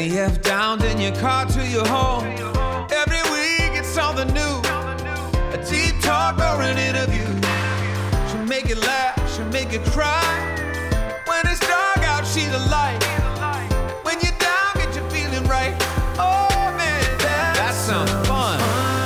Annie F. Downs in your car to your home. Every week it's something new. A deep talk or an interview. She'll make you laugh, she'll make you cry. When it's dark out, she's a light. When you're down, get you feeling right. Oh man, that sounds fun.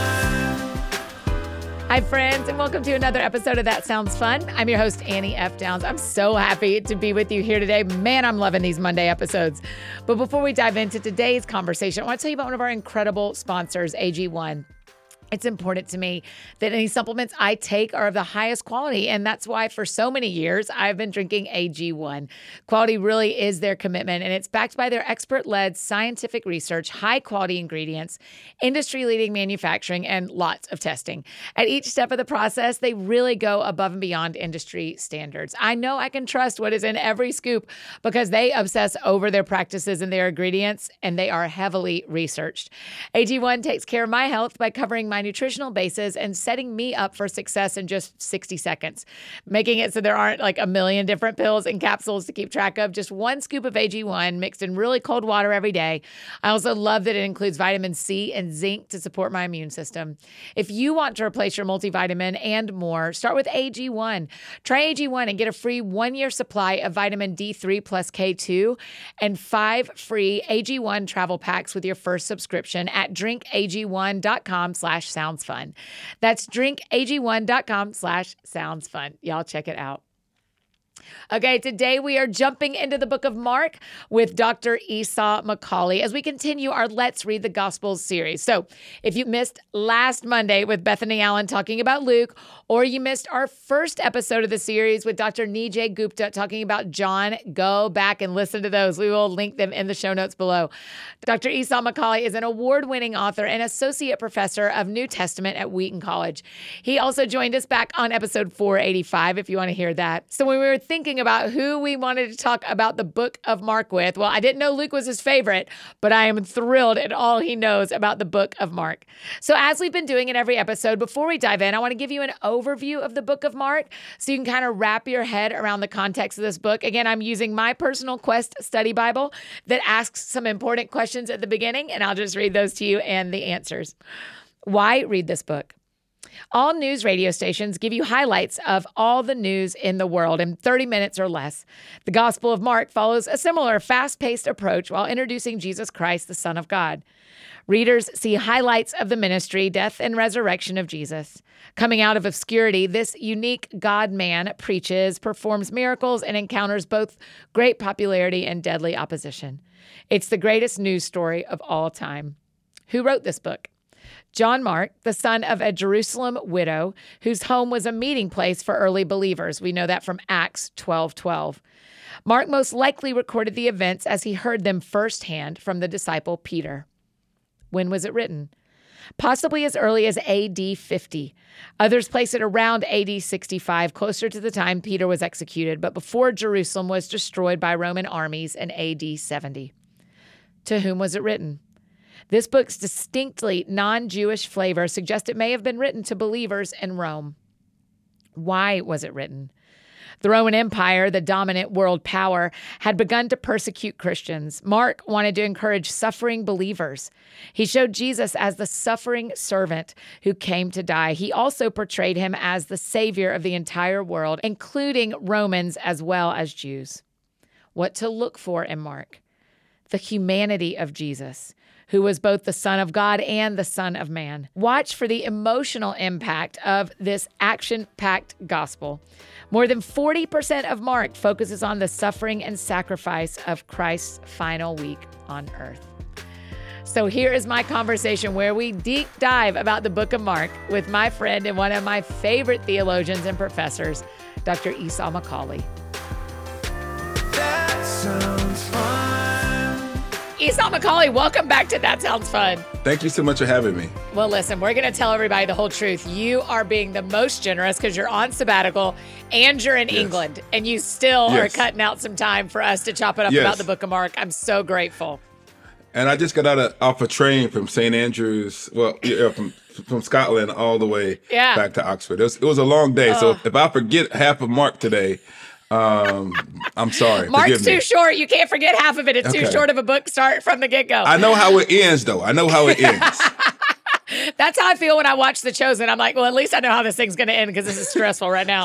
Hi, friends, and welcome to another episode of That Sounds Fun. I'm your host, Annie F. Downs. I'm so happy to be with you here today. Man, I'm loving these Monday episodes. But before we dive into today's conversation, I want to tell you about one of our incredible sponsors, AG1. It's important to me that any supplements I take are of the highest quality, and that's why for so many years I've been drinking AG1. Quality really is their commitment, and it's backed by their expert-led scientific research, high-quality ingredients, industry-leading manufacturing, and lots of testing. At each step of the process, they really go above and beyond industry standards. I know I can trust what is in every scoop because they obsess over their practices and their ingredients, and they are heavily researched. AG1 takes care of my health by covering my nutritional bases and setting me up for success in just 60 seconds, making it so there aren't like a million different pills and capsules to keep track of. Just one scoop of AG1 mixed in really cold water every day. I also love that it includes vitamin C and zinc to support my immune system. If you want to replace your multivitamin and more, start with AG1. Try AG1 and get a free 1-year supply of vitamin D3 plus K2 and 5 free AG1 travel packs with your first subscription at drinkag1.com/soundsfun. That's drinkag1.com/soundsfun. Y'all check it out. Okay, today we are jumping into the book of Mark with Dr. Esau McCaulley as we continue our Let's Read the Gospels series. So if you missed last Monday with Bethany Allen talking about Luke, or you missed our first episode of the series with Dr. Nijay Gupta talking about John, go back and listen to those. We will link them in the show notes below. Dr. Esau McCaulley is an award-winning author and associate professor of New Testament at Wheaton College. He also joined us back on episode 485, if you want to hear that. So when we were thinking about who we wanted to talk about the book of Mark with, well, I didn't know Luke was his favorite, but I am thrilled at all he knows about the book of Mark. So as we've been doing in every episode, before we dive in, I want to give you an overview of the book of Mark so you can kind of wrap your head around the context of this book. Again, I'm using my personal Quest study Bible that asks some important questions at the beginning, and I'll just read those to you and the answers. Why read this book? All news radio stations give you highlights of all the news in the world in 30 minutes or less. The Gospel of Mark follows a similar fast-paced approach while introducing Jesus Christ, the Son of God. Readers see highlights of the ministry, death, and resurrection of Jesus. Coming out of obscurity, this unique God-man preaches, performs miracles, and encounters both great popularity and deadly opposition. It's the greatest news story of all time. Who wrote this book? John Mark, the son of a Jerusalem widow whose home was a meeting place for early believers. We know that from Acts 12:12. Mark most likely recorded the events as he heard them firsthand from the disciple Peter. When was it written? Possibly as early as AD 50. Others place it around AD 65, closer to the time Peter was executed, but before Jerusalem was destroyed by Roman armies in AD 70. To whom was it written? This book's distinctly non-Jewish flavor suggests it may have been written to believers in Rome. Why was it written? The Roman Empire, the dominant world power, had begun to persecute Christians. Mark wanted to encourage suffering believers. He showed Jesus as the suffering servant who came to die. He also portrayed him as the savior of the entire world, including Romans as well as Jews. What to look for in Mark? The humanity of Jesus, who was both the Son of God and the Son of Man. Watch for the emotional impact of this action-packed gospel. More than 40% of Mark focuses on the suffering and sacrifice of Christ's final week on earth. So here is my conversation where we deep dive about the book of Mark with my friend and one of my favorite theologians and professors, Dr. Esau McCaulley. That sounds fun. Esau McCaulley, welcome back to That Sounds Fun. Thank you so much for having me. Well, listen, we're going to tell everybody the whole truth. You are being the most generous because you're on sabbatical and you're in England, and you still are cutting out some time for us to chop it up about the book of Mark. I'm so grateful. And I just got off a train from St. Andrews, from Scotland all the way back to Oxford. It was a long day, so if I forget half of Mark today, I'm sorry. Mark's Forgive me. too short. You can't forget half of it. It's too Okay. short of a book start from the get-go. I know how it ends, though. I know how it ends. That's how I feel when I watch The Chosen. I'm like, well, at least I know how this thing's going to end because this is stressful right now.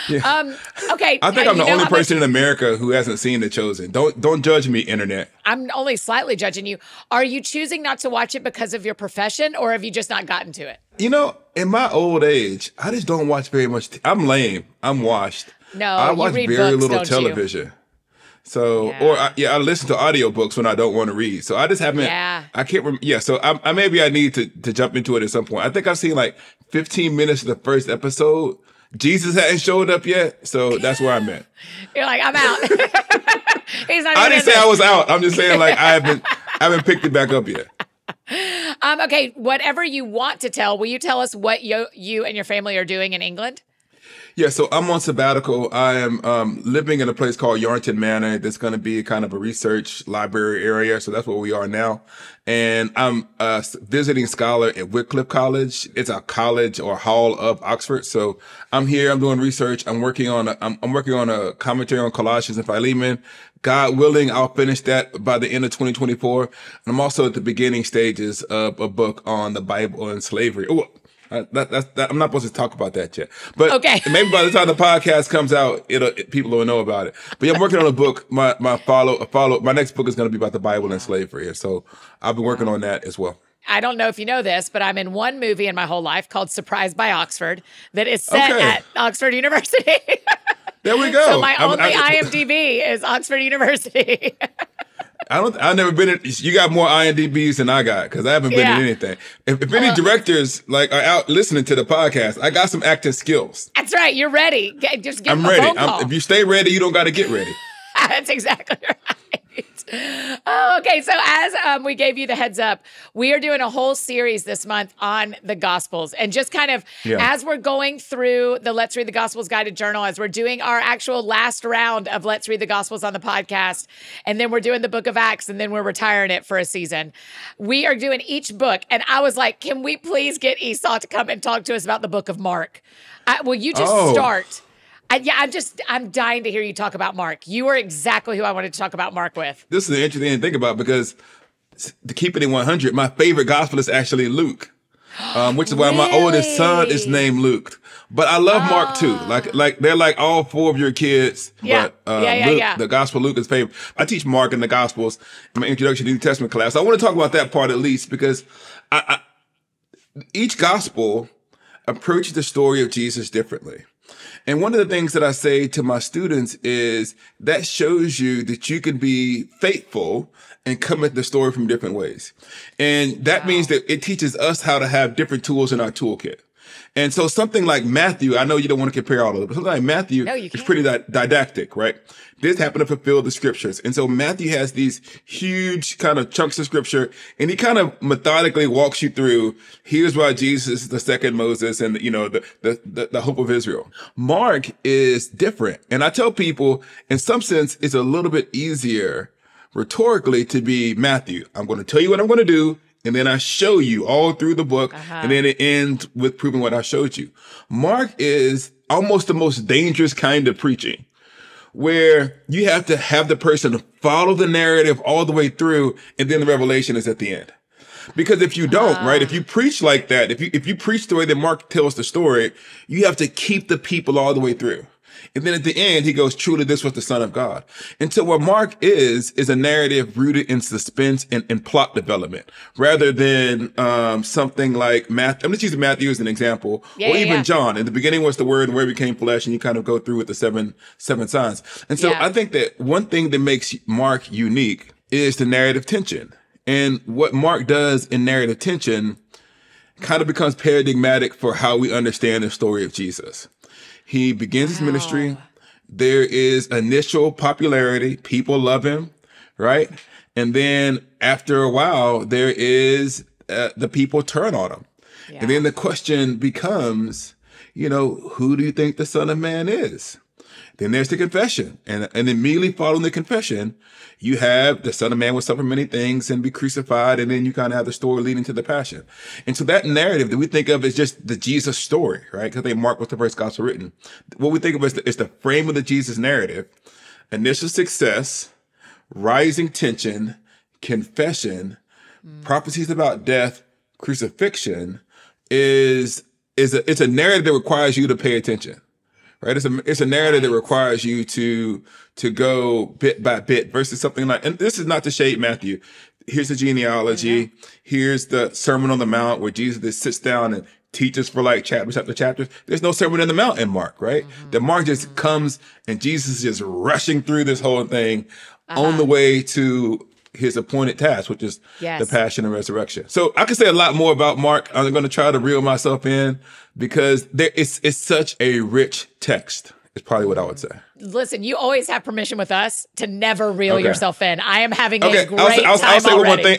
Okay. I think I'm the you know only how person in America who hasn't seen The Chosen. Don't judge me, internet. I'm only slightly judging you. Are you choosing not to watch it because of your profession, or have you just not gotten to it? You know, in my old age, I just don't watch very much. I'm lame. I'm washed. No, I you watch read very books, little don't you? television. So, Yeah. I listen to audiobooks when I don't want to read. So I just haven't. Yeah. I can't remember. Yeah. So I maybe I need to jump into it at some point. I think I've seen like 15 minutes of the first episode. Jesus hadn't showed up yet, so that's where I'm at. You're like, I'm out. He's not I even didn't in say this. I was out. I'm just saying like I haven't picked it back up yet. Okay, whatever you want to tell, will you tell us what you and your family are doing in England? Yeah, so I'm on sabbatical. I am living in a place called Yarnton Manor. That's going to be kind of a research library area. So that's where we are now. And I'm a visiting scholar at Wycliffe College. It's a college or hall of Oxford. So I'm here. I'm doing research. I'm working on a commentary on Colossians and Philemon. God willing, I'll finish that by the end of 2024. And I'm also at the beginning stages of a book on the Bible and slavery. Oh, I'm not supposed to talk about that yet, but Okay. maybe by the time the podcast comes out, people will know about it. But yeah, I'm working on a book. My next book is going to be about the Bible and slavery, and so I've been working on that as well. I don't know if you know this, but I'm in one movie in my whole life called Surprised by Oxford that is set Okay. at Oxford University. There we go. So my only IMDb is Oxford University. I've never been in. You got more IMDb's than I got because I haven't been Yeah. in anything. If any directors like are out listening to the podcast, I got some acting skills. That's right. You're ready. Just give I'm them a ready. phone call. If you stay ready, you don't got to get ready. That's exactly right. Oh, okay. So as we gave you the heads up, we are doing a whole series this month on the Gospels. And just kind of as we're going through the Let's Read the Gospels guided journal, as we're doing our actual last round of Let's Read the Gospels on the podcast, and then we're doing the book of Acts, and then we're retiring it for a season. We are doing each book. And I was like, can we please get Esau to come and talk to us about the book of Mark? Will you just start? I'm dying to hear you talk about Mark. You are exactly who I wanted to talk about Mark with. This is an interesting thing to think about because to keep it in 100, my favorite gospel is actually Luke, which is why my oldest son is named Luke. But I love Mark too. Like they're like all four of your kids. Yeah. But Yeah. the gospel Luke is favorite. I teach Mark in the Gospels in my introduction to New Testament class. I want to talk about that part at least because each gospel approaches the story of Jesus differently. And one of the things that I say to my students is that shows you that you can be faithful and come at the story from different ways. And that means that it teaches us how to have different tools in our toolkit. And so something like Matthew, I know you don't want to compare all of it, but something like Matthew is pretty didactic, right? This happened to fulfill the scriptures. And so Matthew has these huge kind of chunks of scripture, and he kind of methodically walks you through, here's why Jesus is the second Moses and, the hope of Israel. Mark is different. And I tell people, in some sense, it's a little bit easier rhetorically to be Matthew. I'm going to tell you what I'm going to do. And then I show you all through the book. And then it ends with proving what I showed you. Mark is almost the most dangerous kind of preaching, where you have to have the person follow the narrative all the way through. And then the revelation is at the end. Because if you don't, right, if you preach like that, if you preach the way that Mark tells the story, you have to keep the people all the way through. And then at the end, he goes, truly, this was the Son of God. And so what Mark is a narrative rooted in suspense and plot development rather than something like Matthew. I'm just using Matthew as an example, or even John. In the beginning was the Word, and the Word became flesh, and you kind of go through with the seven signs. And so I think that one thing that makes Mark unique is the narrative tension. And what Mark does in narrative tension kind of becomes paradigmatic for how we understand the story of Jesus. He begins his ministry. There is initial popularity. People love him, right? And then after a while, there is the people turn on him. Yeah. And then the question becomes, who do you think the Son of Man is? Then there's the confession. And immediately following the confession, you have the Son of Man will suffer many things and be crucified. And then you kind of have the story leading to the passion. And so that narrative that we think of as just the Jesus story, right? Because I think Mark was the first gospel written. What we think of is the frame of the Jesus narrative, initial success, rising tension, confession, prophecies about death, crucifixion it's a narrative that requires you to pay attention. Right? It's a narrative that requires you to go bit by bit versus something like, and this is not to shade Matthew. Here's the genealogy. Here's the Sermon on the Mount where Jesus sits down and teaches for like chapters after chapters. There's no Sermon on the Mount in Mark, right? The Mark just comes and Jesus is just rushing through this whole thing on the way to his appointed task, which is the passion and resurrection. So I could say a lot more about Mark. I'm going to try to reel myself in because it's such a rich text. It's probably what I would say. Listen, you always have permission with us to never reel yourself in. I am having a great time I'll say already. One thing.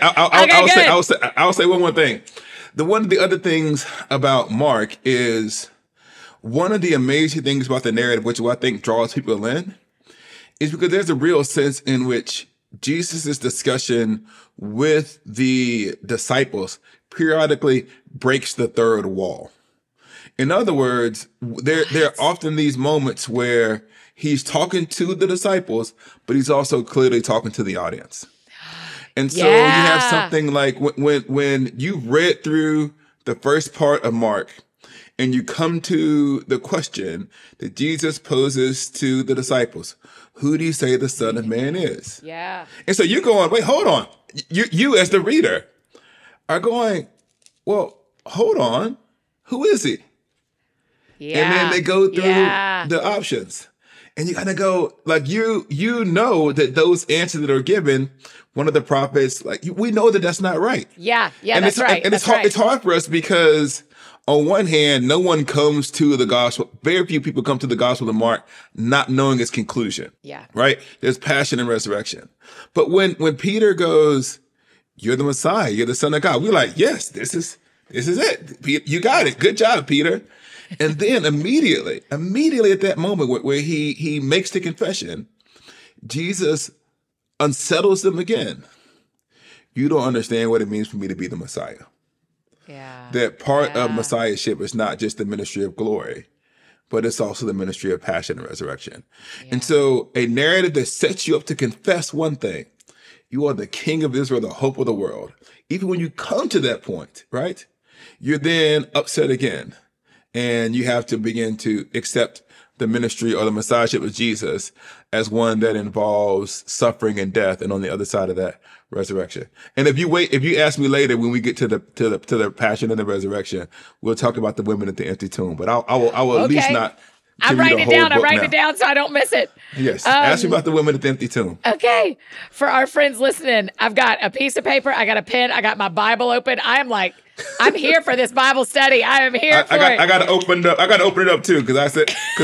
I'll say one more thing. One of the other things about Mark is one of the amazing things about the narrative, which I think draws people in, is because there's a real sense in which Jesus' discussion with the disciples periodically breaks the third wall. In other words, there are often these moments where he's talking to the disciples, but he's also clearly talking to the audience. And so you have something like when you've read through the first part of Mark and you come to the question that Jesus poses to the disciples, who do you say the Son of Man is? Yeah. And so you're going, wait, hold on. You as the reader are going, well, hold on. Who is he? Yeah. And then they go through the options. And you kind of go, like, you know that those answers that are given, one of the prophets, like, we know that that's not right. Yeah, and that's right. And it's hard for us because on one hand, no one comes to the gospel. Very few people come to the gospel of Mark not knowing its conclusion. Yeah. Right? There's passion and resurrection. But when Peter goes, you're the Messiah, you're the Son of God, we're like, yes, this is it. You got it. Good job, Peter. And then immediately at that moment where he makes the confession, Jesus unsettles them again. You don't understand what it means for me to be the Messiah. Yeah. That part of Messiahship is not just the ministry of glory, but it's also the ministry of passion and resurrection. Yeah. And so a narrative that sets you up to confess one thing, you are the King of Israel, the hope of the world. Even when you come to that point, right, you're then upset again. And you have to begin to accept the ministry or the messiahship of Jesus as one that involves suffering and death, and on the other side of that, resurrection. And if you ask me later when we get to the passion and the resurrection, we'll talk about the women at the empty tomb. But I will at least not. I'm writing it down. I'm writing it down so I don't miss it. Yes. Ask me about the women at the empty tomb. Okay. For our friends listening, I've got a piece of paper. I got a pen. I got my Bible open. I'm here for this Bible study. I am here for it. I got to open it up. I got to open it up too because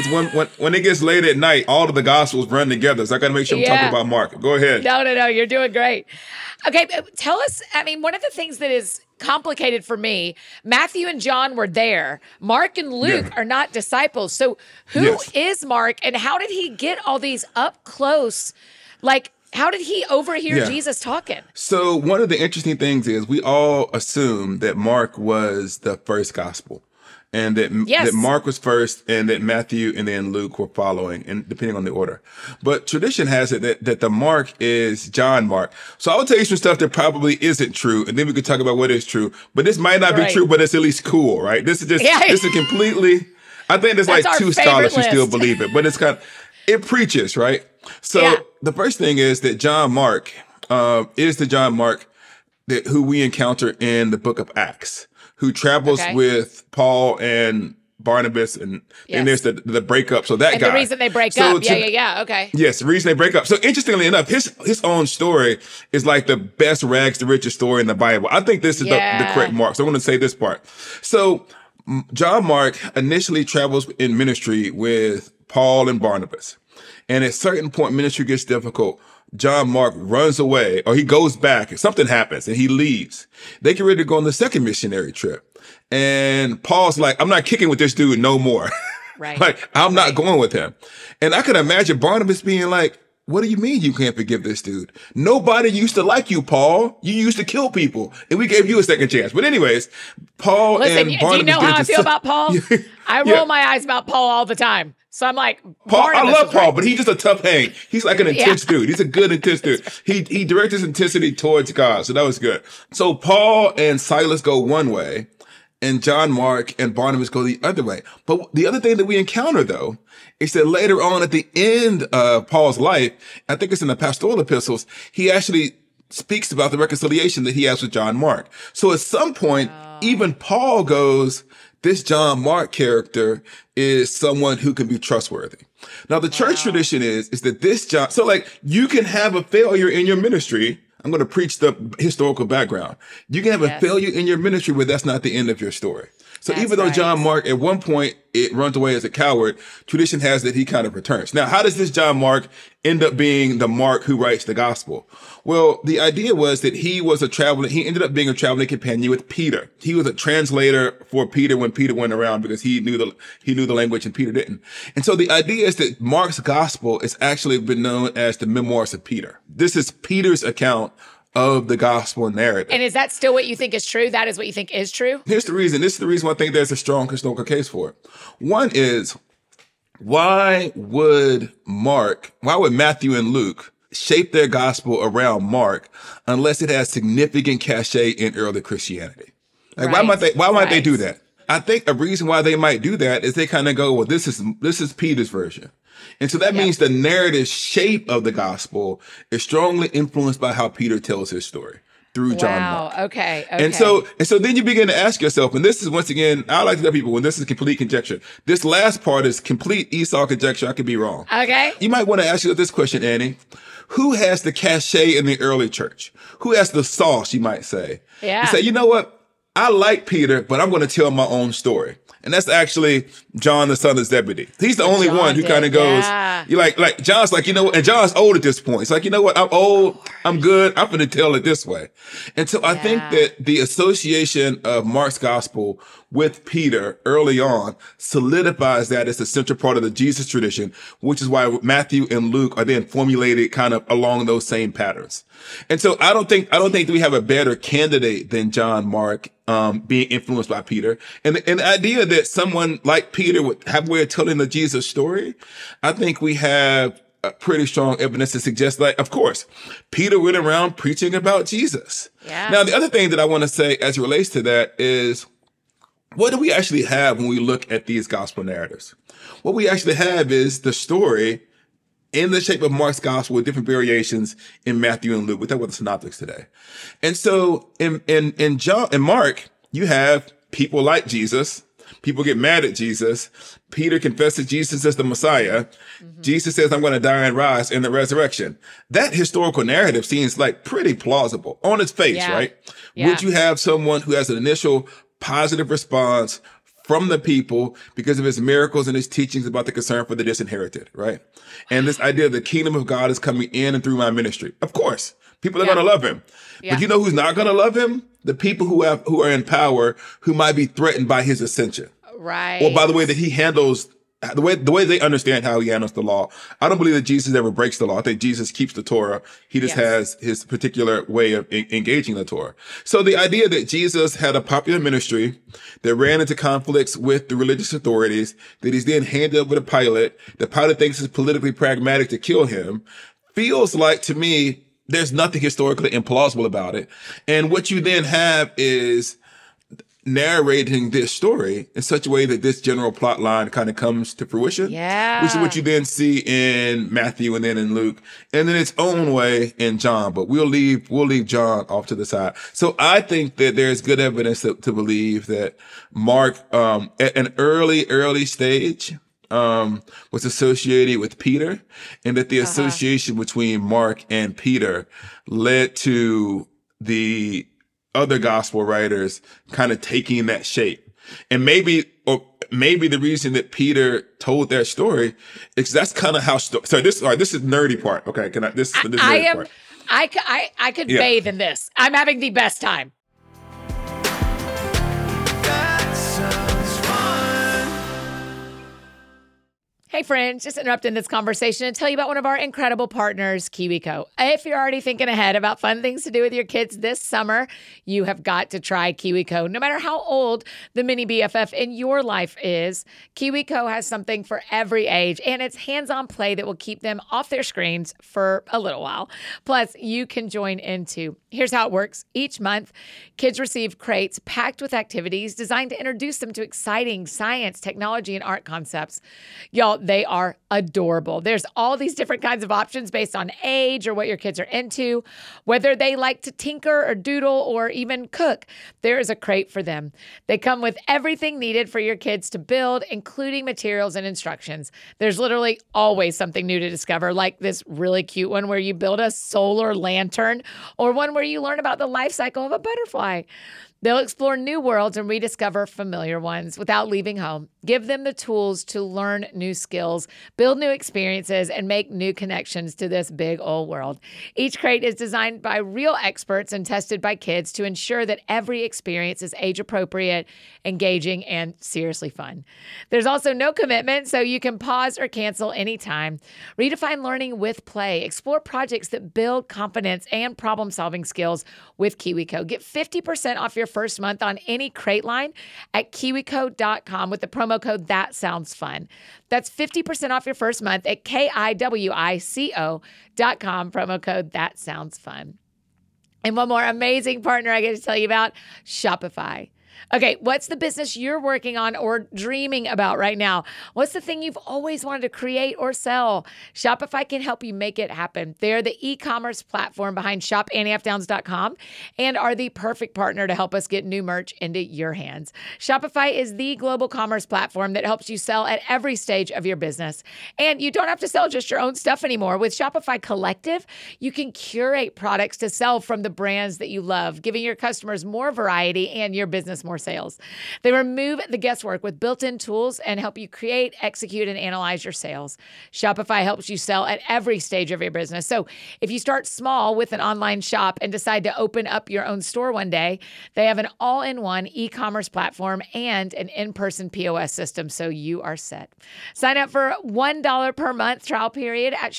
when it gets late at night, all of the Gospels run together. So I got to make sure I'm talking about Mark. Go ahead. No. You're doing great. Okay. Tell us, one of the things that is complicated for me, Matthew and John were there. Mark and Luke are not disciples. So who is Mark and how did he get all these up close? Like, how did he overhear Jesus talking? So one of the interesting things is we all assume that Mark was the first gospel and that Mark was first and that Matthew and then Luke were following, and depending on the order. But tradition has it that the Mark is John Mark. So I'll tell you some stuff that probably isn't true, and then we could talk about what is true. But this might not be true, but it's at least cool, right? This is just this is completely. I think there's like two scholars who still believe it, but it's it preaches, right? So the first thing is that John Mark is the John Mark who we encounter in the book of Acts, who travels with Paul and Barnabas, and there's the breakup. So that guy. And the reason they break up. Okay. Yes, the reason they break up. So interestingly enough, his own story is like the best rags to riches story in the Bible. I think this is the correct Mark. So I'm going to say this part. So John Mark initially travels in ministry with Paul and Barnabas. And at a certain point, ministry gets difficult. John Mark runs away, or he goes back, and something happens, and he leaves. They get ready to go on the second missionary trip. And Paul's like, I'm not kicking with this dude no more. Right. Like, I'm not going with him. And I could imagine Barnabas being like, what do you mean you can't forgive this dude? Nobody used to like you, Paul. You used to kill people, and we gave you a second chance. But anyways, Paul Listen, and Barnabas. do you know how I feel about Paul? I roll my eyes about Paul all the time. So I'm like, Paul, I love Paul, right. but he's just a tough hang. He's like an intense dude. He's a good, intense dude. He directs his intensity towards God. So that was good. So Paul and Silas go one way, and John Mark and Barnabas go the other way. But the other thing that we encounter, though, is that later on at the end of Paul's life, I think it's in the pastoral epistles, he actually speaks about the reconciliation that he has with John Mark. So at some point, even Paul goes, this John Mark character is someone who can be trustworthy. Now, the church tradition is that this John, so like you can have a failure in your ministry. I'm going to preach the historical background. You can have a failure in your ministry, but that's not the end of your story. So even though John Mark, at one point, it runs away as a coward, tradition has that he kind of returns. Now, how does this John Mark end up being the Mark who writes the gospel? Well, the idea was that he ended up being a traveling companion with Peter. He was a translator for Peter when Peter went around because he knew the language and Peter didn't. And so the idea is that Mark's gospel has actually been known as the memoirs of Peter. This is Peter's account of the gospel narrative. And is that still what you think is true? That is what you think is true? Here's the reason. This is the reason why I think there's a strong historical case for it. One is, why would Matthew and Luke shape their gospel around Mark unless it has significant cachet in early Christianity? Like, why might they do that? I think a reason why they might do that is they kind of go, well, this is Peter's version. And so that means the narrative shape of the gospel is strongly influenced by how Peter tells his story through John Mark. Okay. And so then you begin to ask yourself, and this is, once again, I like to tell people when this is complete conjecture. This last part is complete Esau conjecture. I could be wrong. Okay. You might want to ask yourself this question, Annie. Who has the cachet in the early church? Who has the sauce, you might say? Yeah. You say, you know what? I like Peter, but I'm going to tell my own story. And that's actually John, the son of Zebedee. He's the only one who kind of goes, you like John's like, you know what? And John's old at this point. It's like, you know what? I'm old. I'm good. I'm going to tell it this way. And so I think that the association of Mark's gospel with Peter early on solidifies that as a central part of the Jesus tradition, which is why Matthew and Luke are then formulated kind of along those same patterns. And so I don't think that we have a better candidate than John Mark, being influenced by Peter. And the idea that someone like Peter would have a way of telling the Jesus story, I think we have pretty strong evidence to suggest that, of course, Peter went around preaching about Jesus. Yeah. Now, the other thing that I want to say as it relates to that is, what do we actually have when we look at these gospel narratives? What we actually have is the story in the shape of Mark's gospel with different variations in Matthew and Luke. We talk about the synoptics today. And so in John and Mark, you have people like Jesus. People get mad at Jesus. Peter confesses Jesus as the Messiah. Mm-hmm. Jesus says, I'm going to die and rise in the resurrection. That historical narrative seems like pretty plausible on its face, right? Yeah. Would you have someone who has an initial positive response from the people because of his miracles and his teachings about the concern for the disinherited, right? And this idea of the kingdom of God is coming in and through my ministry. Of course, people are going to love him. Yeah. But you know who's not going to love him? The people who are in power, who might be threatened by his ascension. Right. Or by the way that he handles, the way they understand how he handles the law. I don't believe that Jesus ever breaks the law. I think Jesus keeps the Torah. He just has his particular way of engaging the Torah. So the idea that Jesus had a popular ministry that ran into conflicts with the religious authorities, that he's then handed over to Pilate, that Pilate thinks it's politically pragmatic to kill him, feels like, to me, there's nothing historically implausible about it. And what you then have is narrating this story in such a way that this general plot line kind of comes to fruition. Yeah. Which is what you then see in Matthew and then in Luke, and in its own way in John. But we'll leave John off to the side. So I think that there's good evidence to believe that Mark, at an early stage, was associated with Peter, and that the association between Mark and Peter led to the other gospel writers kind of taking that shape. And maybe the reason that Peter told that story is that's kind of how, this is nerdy part. Okay. This nerdy part. I could bathe in this. I'm having the best time. Hey friends, just interrupting this conversation and tell you about one of our incredible partners, KiwiCo. If you're already thinking ahead about fun things to do with your kids this summer, you have got to try KiwiCo. No matter how old the mini BFF in your life is, KiwiCo has something for every age, and it's hands-on play that will keep them off their screens for a little while. Plus, you can join in too. Here's how it works. Each month, kids receive crates packed with activities designed to introduce them to exciting science, technology, and art concepts. Y'all, they are adorable. There's all these different kinds of options based on age or what your kids are into, whether they like to tinker or doodle or even cook. There is a crate for them. They come with everything needed for your kids to build, including materials and instructions. There's literally always something new to discover, like this really cute one where you build a solar lantern, or one where you learn about the life cycle of a butterfly. They'll explore new worlds and rediscover familiar ones without leaving home. Give them the tools to learn new skills, build new experiences, and make new connections to this big old world. Each crate is designed by real experts and tested by kids to ensure that every experience is age appropriate, engaging, and seriously fun. There's also no commitment, so you can pause or cancel anytime. Redefine learning with play. Explore projects that build confidence and problem-solving skills with KiwiCo. Get 50% off your first month on any crate line at kiwico.com with the promo code That Sounds Fun. That's 50% off your first month at kiwico.com, promo code That Sounds Fun. And one more amazing partner I get to tell you about, Shopify. Okay, what's the business you're working on or dreaming about right now? What's the thing you've always wanted to create or sell? Shopify can help you make it happen. They're the e-commerce platform behind shop.anniefdowns.com and are the perfect partner to help us get new merch into your hands. Shopify is the global commerce platform that helps you sell at every stage of your business. And you don't have to sell just your own stuff anymore. With Shopify Collective, you can curate products to sell from the brands that you love, giving your customers more variety and your business more sales. They remove the guesswork with built-in tools and help you create, execute, and analyze your sales. Shopify helps you sell at every stage of your business. So if you start small with an online shop and decide to open up your own store one day, they have an all-in-one e-commerce platform and an in-person POS system, so you are set. Sign up for $1 per month trial period at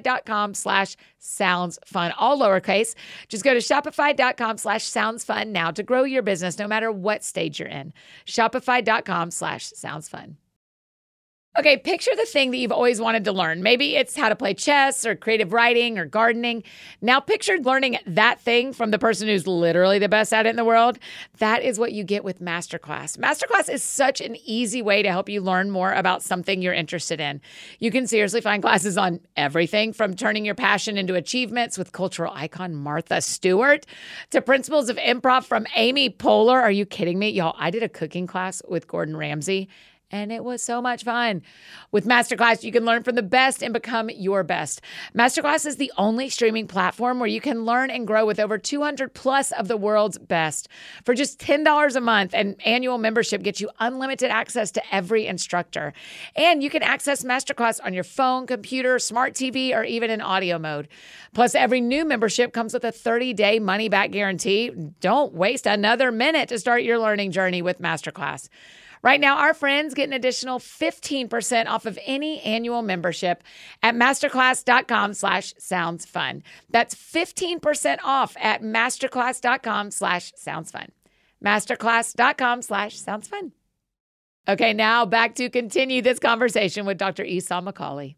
shopify.com/soundsfun, all lowercase. Just go to shopify.com/soundsfun now to grow your business no matter what stage you're in. Shopify.com/soundsfun. Okay, picture the thing that you've always wanted to learn. Maybe it's how to play chess or creative writing or gardening. Now picture learning that thing from the person who's literally the best at it in the world. That is what you get with Masterclass. Masterclass is such an easy way to help you learn more about something you're interested in. You can seriously find classes on everything from turning your passion into achievements with cultural icon Martha Stewart to principles of improv from Amy Poehler. Are you kidding me? Y'all, I did a cooking class with Gordon Ramsay, and it was so much fun. With Masterclass, you can learn from the best and become your best. Masterclass is the only streaming platform where you can learn and grow with over 200 plus of the world's best. For just $10 a month, an annual membership gets you unlimited access to every instructor. And you can access Masterclass on your phone, computer, smart TV, or even in audio mode. Plus, every new membership comes with a 30-day money-back guarantee. Don't waste another minute to start your learning journey with Masterclass. Right now, our friends get an additional 15% off of any annual membership at masterclass.com/soundsfun. That's 15% off at masterclass.com/soundsfun. Masterclass.com/soundsfun. Okay, now back to continue this conversation with Dr. Esau McCaulley.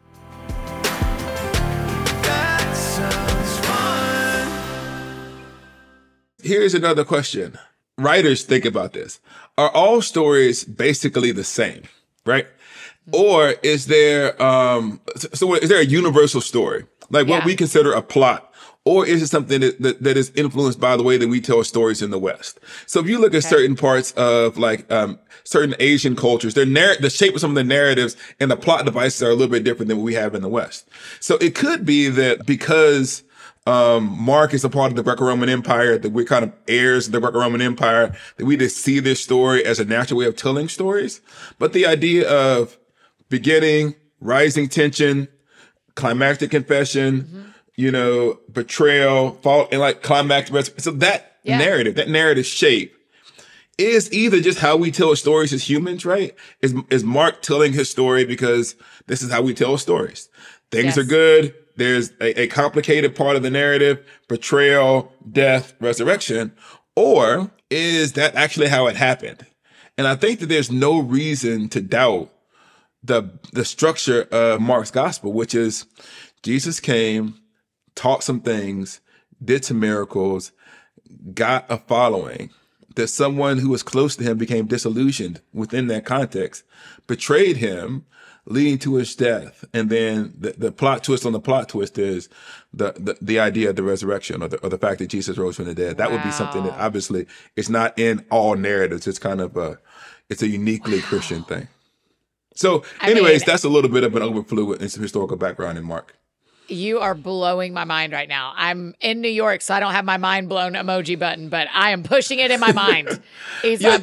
That sounds fun. Here's another question. Writers think about this. Are all stories basically the same, right? Or is there is there a universal story, like what we consider a plot, or is it something that is influenced by the way that we tell stories in the West? So if you look at certain parts of like certain Asian cultures, the shape of some of the narratives and the plot devices are a little bit different than what we have in the West. So it could be that because Mark is a part of the Greco-Roman Empire, that we're kind of heirs of the Greco-Roman Empire, that we just see this story as a natural way of telling stories. But the idea of beginning, rising tension, climactic confession, betrayal, fault, and like climactic, so that narrative shape is either just how we tell stories as humans, right? Is Mark telling his story because this is how we tell stories? Things are good. There's a complicated part of the narrative, betrayal, death, resurrection, or is that actually how it happened? And I think that there's no reason to doubt the structure of Mark's gospel, which is Jesus came, taught some things, did some miracles, got a following, that someone who was close to him became disillusioned within that context, betrayed him, leading to his death. And then the plot twist on the plot twist is the idea of the resurrection or the fact that Jesus rose from the dead. That would be something that obviously is not in all narratives. It's kind of it's a uniquely Christian thing. So anyways, that's a little bit of an overview and some historical background in Mark. You are blowing my mind right now. I'm in New York, so I don't have my mind blown emoji button, but I am pushing it in my mind. You're in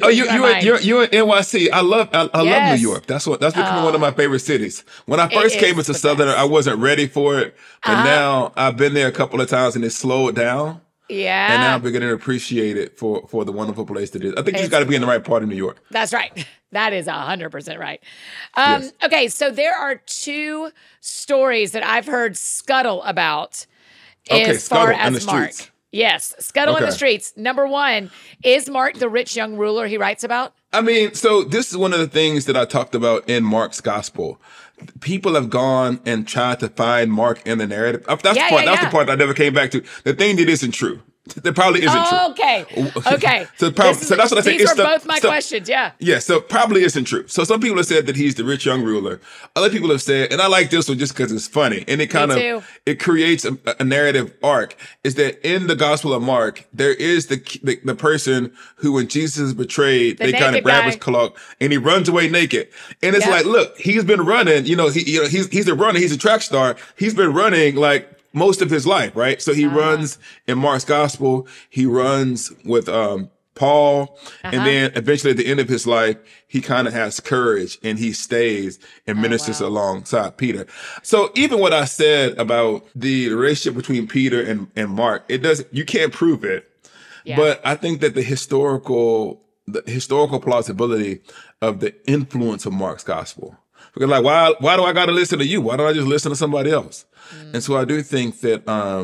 NYC. I love New York. That's becoming one of my favorite cities. When I first came as a Southerner, I wasn't ready for it, but now I've been there a couple of times and it's slowed down. Yeah. And now I'm beginning to appreciate it for the wonderful place that it is. I think you just got to be in the right part of New York. That's right. That is 100% right. Yes. Okay, so there are two stories that I've heard scuttle about as far as Mark. Streets. Yes, scuttle in the streets. Number one, is Mark the rich young ruler he writes about? I mean, so this is one of the things that I talked about in Mark's gospel. People have gone and tried to find Mark in the narrative. That's the part that I never came back to. The thing that isn't true. That probably isn't true. Okay. So that's what I say. These were both my questions. Yeah. Yeah. So probably isn't true. So some people have said that he's the rich young ruler. Other people have said, and I like this one just because it's funny and it creates a narrative arc. Is that in the Gospel of Mark there is the person who, when Jesus is betrayed, they kind of grab his cloak and he runs away naked. And it's like, look, he's been running. He's a runner. He's a track star. He's been running like most of his life, right? So he runs in Mark's gospel. He runs with Paul. And then eventually at the end of his life, he kind of has courage and he stays and ministers alongside Peter. So even what I said about the relationship between Peter and Mark, you can't prove it. Yeah. But I think that the historical plausibility of the influence of Mark's gospel. Because like, why do I got to listen to you? Why don't I just listen to somebody else? And so I do think that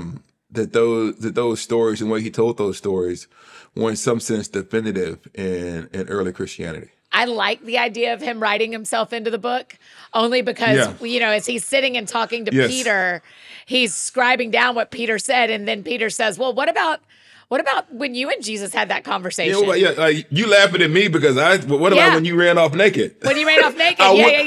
those stories and the way he told those stories were in some sense definitive in early Christianity. I like the idea of him writing himself into the book only because, as he's sitting and talking to Peter, he's scribing down what Peter said. And then Peter says, well, what about when you and Jesus had that conversation? You laughing at me because what about when you ran off naked? When you ran off naked,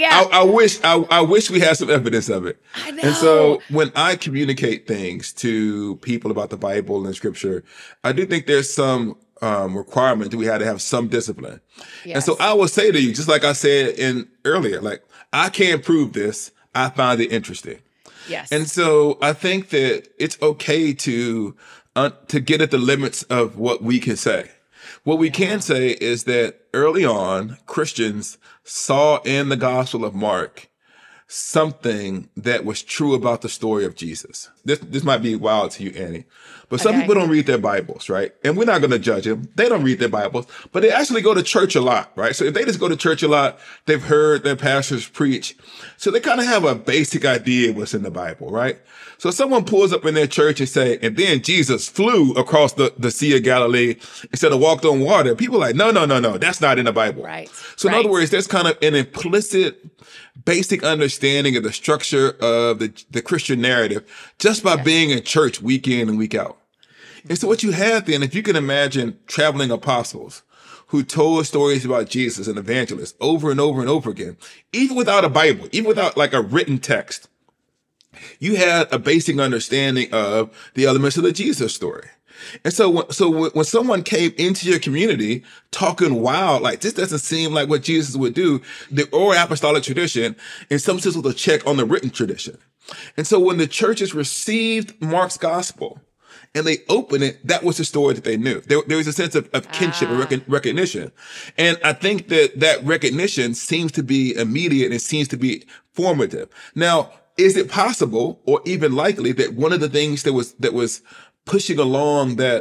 I wish we had some evidence of it. I know. And so when I communicate things to people about the Bible and Scripture, I do think there's some requirement that we had to have some discipline. Yes. And so I will say to you, just like I said earlier, like, I can't prove this. I find it interesting. Yes. And so I think that it's okay to get at the limits of what we can say. What we can say is that early on, Christians saw in the Gospel of Mark something that was true about the story of Jesus. This might be wild to you, Annie, but some people don't read their Bibles, right? And we're not going to judge them. They don't read their Bibles, but they actually go to church a lot, right? So if they just go to church a lot, they've heard their pastors preach. So they kind of have a basic idea of what's in the Bible, right? So someone pulls up in their church and say, and then Jesus flew across the Sea of Galilee instead of walked on water. People are like, no, that's not in the Bible. Right. So in other words, there's kind of an implicit basic understanding of the structure of the Christian narrative just by being in church week in and week out. And so what you have then, if you can imagine traveling apostles who told stories about Jesus and evangelists over and over and over again, even without a Bible, even without like a written text, you had a basic understanding of the elements of the Jesus story. And so when someone came into your community talking wild, like this doesn't seem like what Jesus would do, the oral apostolic tradition, in some sense, was a check on the written tradition. And so when the churches received Mark's gospel and they opened it, that was the story that they knew. There was a sense of kinship and recognition. And I think that recognition seems to be immediate and seems to be formative. Now, is it possible or even likely that one of the things that was pushing along that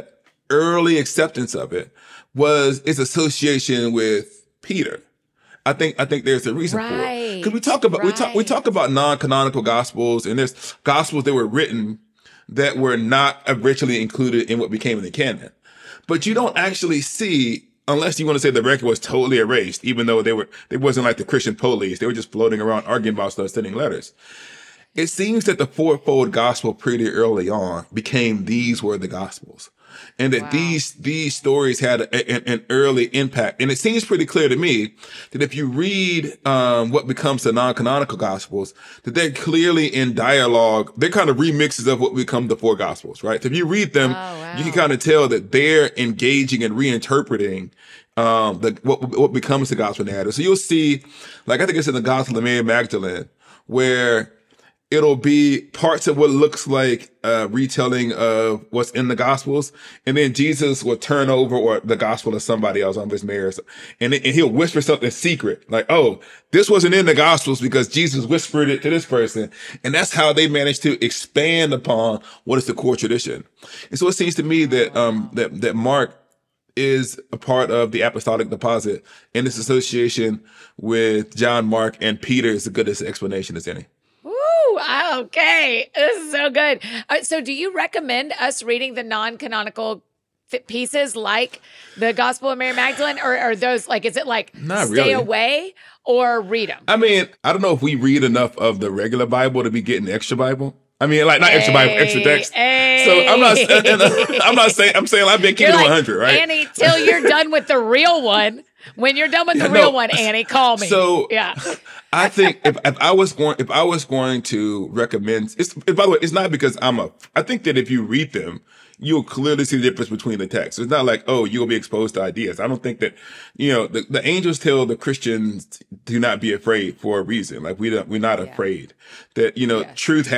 early acceptance of it was its association with Peter. I think there's a reason for it. Because we talk about non-canonical gospels, and there's gospels that were written that were not originally included in what became the canon. But you don't actually see, unless you want to say the record was totally erased, even though they wasn't like the Christian police. They were just floating around arguing about stuff, sending letters. It seems that the fourfold gospel pretty early on became these were the gospels. And that these stories had an early impact. And it seems pretty clear to me that if you read what becomes the non-canonical gospels, that they're clearly in dialogue. They're kind of remixes of what become the four gospels, right? So if you read them, you can kind of tell that they're engaging and reinterpreting what becomes the gospel narrative. So you'll see, like I think it's in the Gospel of Mary Magdalene, where it'll be parts of what looks like a retelling of what's in the Gospels. And then Jesus will turn over or the Gospel to somebody else on his mirror. And he'll whisper something secret. Like, oh, this wasn't in the Gospels because Jesus whispered it to this person. And that's how they managed to expand upon what is the core tradition. And so it seems to me that, that Mark is a part of the apostolic deposit, and this association with John, Mark, and Peter is the goodest explanation as any. Okay, this is so good. So do you recommend us reading the non-canonical pieces like the Gospel of Mary Magdalene, or are those like, is it like Not stay really. away or read them? I mean, I don't know if we read enough of the regular Bible to be getting extra Bible. I mean, like not extra Bible, extra text. So I'm saying I've been keeping it 100, right? Annie, till you're done with the real one. When you're done with the real one, Annie, call me. So yeah. I think if I was going to recommend, by the way, it's not because I think that if you read them, you'll clearly see the difference between the texts. It's not like, oh, you'll be exposed to ideas. I don't think that, the angels tell the Christians do not be afraid for a reason. Like we're not afraid that, truth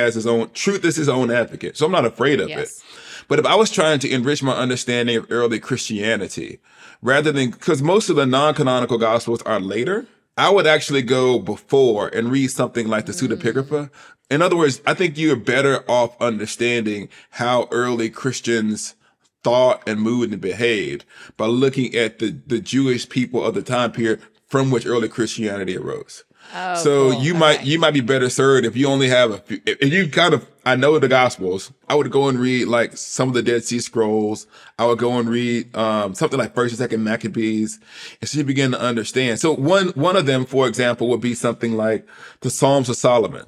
is his own advocate. So I'm not afraid of it. But if I was trying to enrich my understanding of early Christianity, rather than, because most of the non-canonical gospels are later, I would actually go before and read something like the Pseudepigrapha. In other words, I think you're better off understanding how early Christians thought and moved and behaved by looking at the Jewish people of the time period from which early Christianity arose. Oh, so cool. you might be better served if you only have a few. If you I know the Gospels, I would go and read like some of the Dead Sea Scrolls. I would go and read something like First and Second Maccabees, and so you begin to understand. So one of them, for example, would be something like the Psalms of Solomon,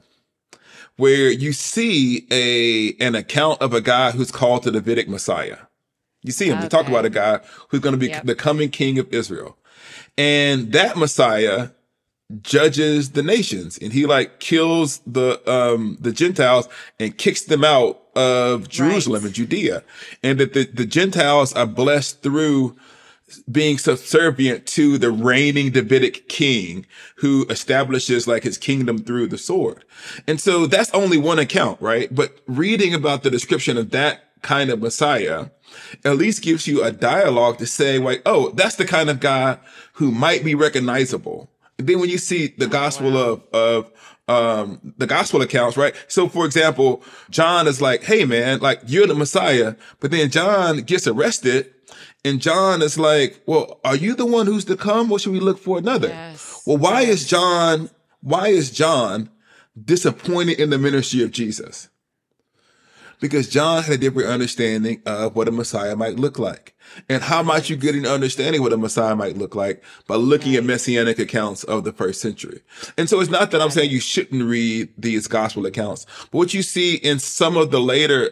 where you see an account of a guy who's called the Davidic Messiah. You see him. They talk about a guy who's going to be the coming king of Israel, and that Messiah judges the nations, and he like kills the Gentiles and kicks them out of Jerusalem and Judea, and that the Gentiles are blessed through being subservient to the reigning Davidic king who establishes like his kingdom through the sword. And so that's only one account, right? But reading about the description of that kind of Messiah at least gives you a dialogue to say like, oh, that's the kind of guy who might be recognizable. And then when you see the gospel of the gospel accounts, right? So for example, John is like, hey man, like you're the Messiah, but then John gets arrested and John is like, well, are you the one who's to come or should we look for another? Yes. Well, why is John disappointed in the ministry of Jesus? Because John had a different understanding of what a Messiah might look like. And how might you get an understanding what a Messiah might look like? By looking at messianic accounts of the first century. And so it's not that I'm saying you shouldn't read these gospel accounts, but what you see in some of the later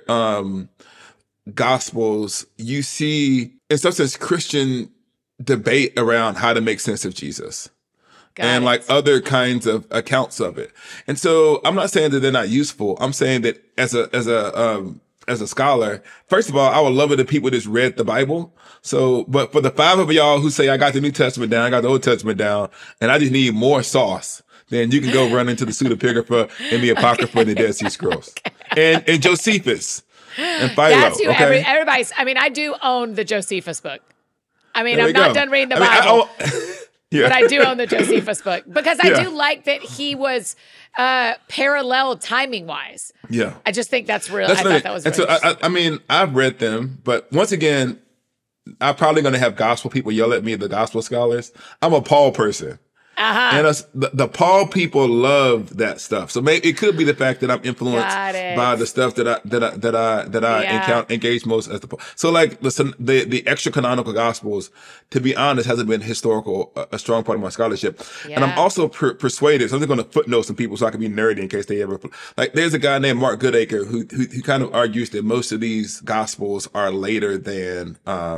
gospels, you see in some sense Christian debate around how to make sense of Jesus. And like other kinds of accounts of it. And so I'm not saying that they're not useful. I'm saying that as a scholar, first of all, I would love it if people just read the Bible. So, but for the 5 of y'all who say, I got the New Testament down, I got the Old Testament down, and I just need more sauce, then you can go run into the Pseudepigrapha and the Apocrypha and the Dead Sea Scrolls. And Josephus and Philo. That's who okay? everybody's, I mean, I do own the Josephus book. I mean, I'm not done reading the Bible. Yeah. But I do own the Josephus book because I do like that he was parallel timing wise. Yeah. I just think that's real. I thought that was really I mean, I've read them, but once again, I'm probably going to have gospel people yell at me, the gospel scholars. I'm a Paul person. And the Paul people love that stuff. So maybe it could be the fact that I'm influenced by the stuff that I engage most as the Paul. So like the extra canonical gospels, to be honest, hasn't been a strong part of my scholarship. Yeah. And I'm also persuaded. So I'm just going to footnote some people so I can be nerdy in case they ever like. There's a guy named Mark Goodacre who kind of argues that most of these gospels are later than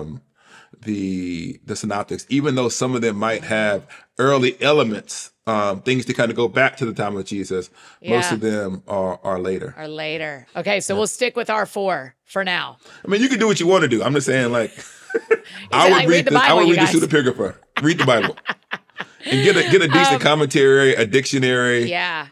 the synoptics, even though some of them might have early elements, things to kind of go back to the time of Jesus. Most of them are later. Okay, so we'll stick with our 4 for now. I mean, you can do what you want to do. I'm just saying, like, I would read the Pseudepigrapha. Read the Bible. And get a decent commentary, a dictionary,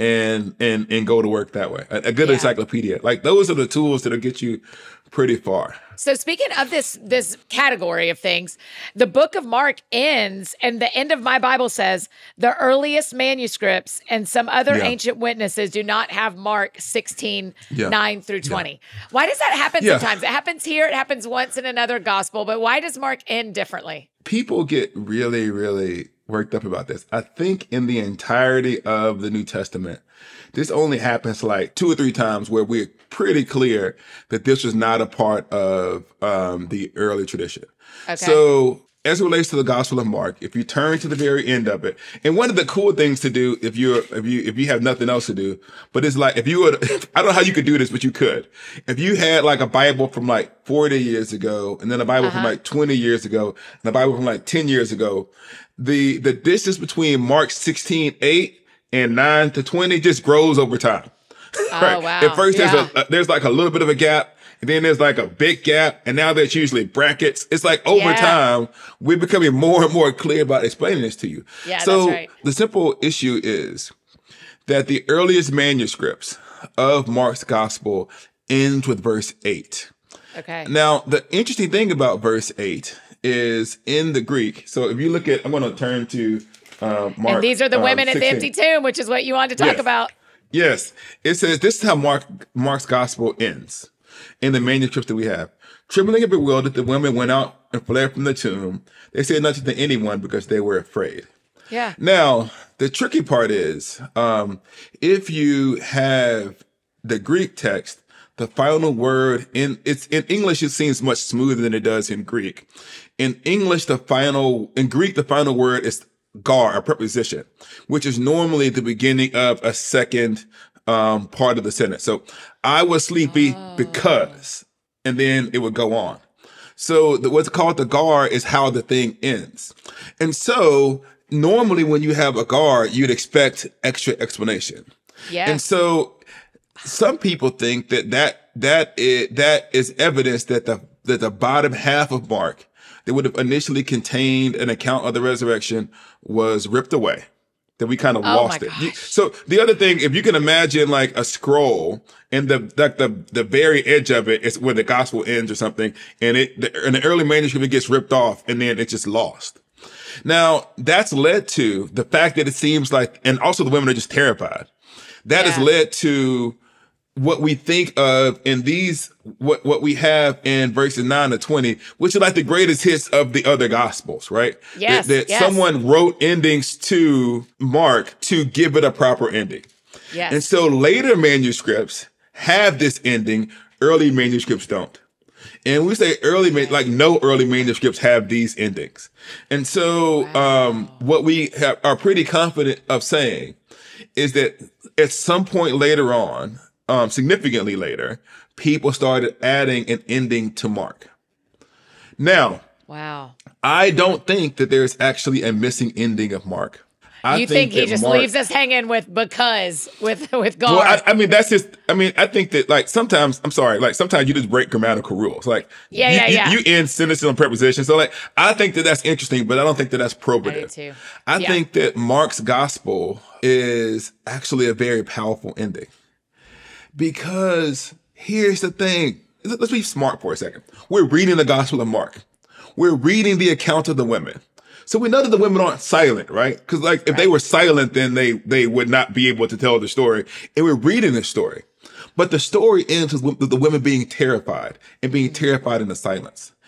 and go to work that way. A good encyclopedia. Like, those are the tools that'll get you pretty far. So speaking of this category of things, the book of Mark ends, and the end of my Bible says, the earliest manuscripts and some other ancient witnesses do not have Mark 16, 9 through 20. Yeah. Why does that happen sometimes? It happens here, it happens once in another gospel, but why does Mark end differently? People get really, really worked up about this. I think in the entirety of the New Testament, this only happens like 2 or 3 times where we're pretty clear that this was not a part of the early tradition. Okay. So as it relates to the Gospel of Mark, if you turn to the very end of it, and one of the cool things to do if you have nothing else to do, but it's like if you would, I don't know how you could do this, but you could. If you had like a Bible from like 40 years ago, and then a Bible from like 20 years ago, and a Bible from like 10 years ago, the distance between Mark 16:8 and 9 to 20 just grows over time. Right? Oh, wow. At first, there's like a little bit of a gap, and then there's like a big gap, and now there's usually brackets. It's like over time, we're becoming more and more clear about explaining this to you. Yeah, so that's right. The simple issue is that the earliest manuscripts of Mark's gospel ends with verse 8. Okay. Now, the interesting thing about verse 8 is in the Greek. So if you look at, I'm going to turn to Mark. And these are the women at the empty tomb, which is what you wanted to talk about. Yes. It says, this is how Mark's gospel ends in the manuscripts that we have. Trembling and bewildered, the women went out and fled from the tomb. They said nothing to anyone because they were afraid. Yeah. Now, the tricky part is, if you have the Greek text, the final word in English, it seems much smoother than it does in Greek. In Greek, the final word is gar, a preposition, which is normally the beginning of a second part of the sentence. So I was sleepy because, and then it would go on. So what's called the gar is how the thing ends. And so normally when you have a gar, you'd expect extra explanation. Yeah. And so some people think that is evidence that the bottom half of Mark that would have initially contained an account of the resurrection was ripped away, that we kind of lost it. So the other thing, if you can imagine like a scroll and the very edge of it is where the gospel ends or something, and in the early manuscript, it gets ripped off and then it's just lost. Now that's led to the fact that it seems like, and also the women are just terrified. That has led to what we think of in these, what we have in verses 9 to 20, which are like the greatest hits of the other gospels, right? Yes. That someone wrote endings to Mark to give it a proper ending. Yes. And so later manuscripts have this ending, early manuscripts don't. And we say no early manuscripts have these endings. And so, what we are pretty confident of saying is that at some point later on, significantly later, people started adding an ending to Mark. Now, I don't think that there's actually a missing ending of Mark. You think he just leaves us hanging with gar? Well, I think that like sometimes you just break grammatical rules. Like you end sentences on prepositions. So like I think that that's interesting, but I don't think that that's probative. I do too. I think that Mark's gospel is actually a very powerful ending. Because here's the thing. Let's be smart for a second. We're reading the Gospel of Mark. We're reading the account of the women. So we know that the women aren't silent, right? Because like if they were silent, then they would not be able to tell the story. And we're reading the story. But the story ends with the women being terrified and being terrified in the silence.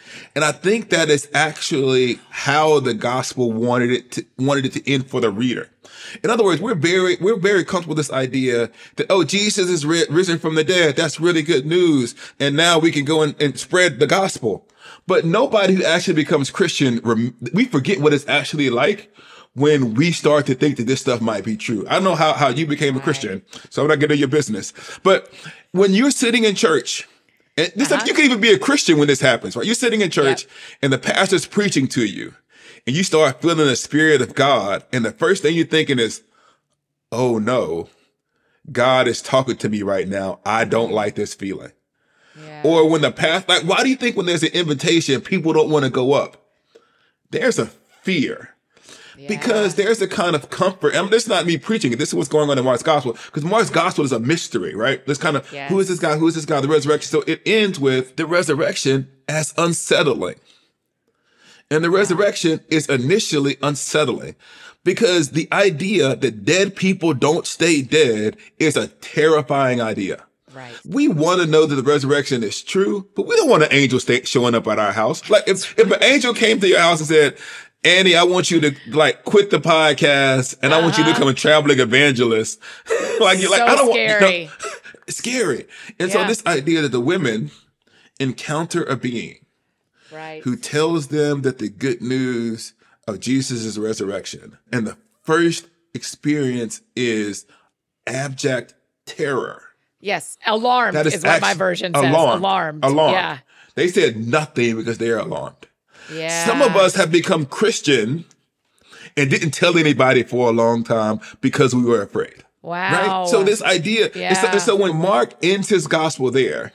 And I think that is actually how the gospel wanted it to end for the reader. In other words, we're very comfortable with this idea that, oh, Jesus is risen from the dead. That's really good news. And now we can go and spread the gospel. But nobody who actually becomes Christian, we forget what it's actually like when we start to think that this stuff might be true. I don't know how you became a Christian, so I'm not getting into your business. But when you're sitting in church, and this stuff, you can even be a Christian when this happens, right? You're sitting in church and the pastor's preaching to you and you start feeling the Spirit of God. And the first thing you're thinking is, oh no, God is talking to me right now. I don't like this feeling. Yeah. Or when why do you think when there's an invitation, people don't want to go up? There's a fear. Yeah. Because there's a kind of comfort. And this is not me preaching it. This is what's going on in Mark's gospel. Because Mark's gospel is a mystery, right? This kind of, who is this guy? Who is this guy? The resurrection. So it ends with the resurrection as unsettling. And the resurrection is initially unsettling because the idea that dead people don't stay dead is a terrifying idea. Right. We want to know that the resurrection is true, but we don't want an angel showing up at our house. Like if an angel came to your house and said, Annie, I want you to quit the podcast and I want you to become a traveling evangelist. I don't scary. It's scary. And so this idea that the women encounter a being who tells them that the good news of Jesus' resurrection, and the first experience is abject terror. Yes, alarmed is what my version says. Alarmed. Yeah. They said nothing because they are alarmed. Yeah. Some of us have become Christian and didn't tell anybody for a long time because we were afraid. Wow. Right? So this idea, and so when Mark ends his gospel there,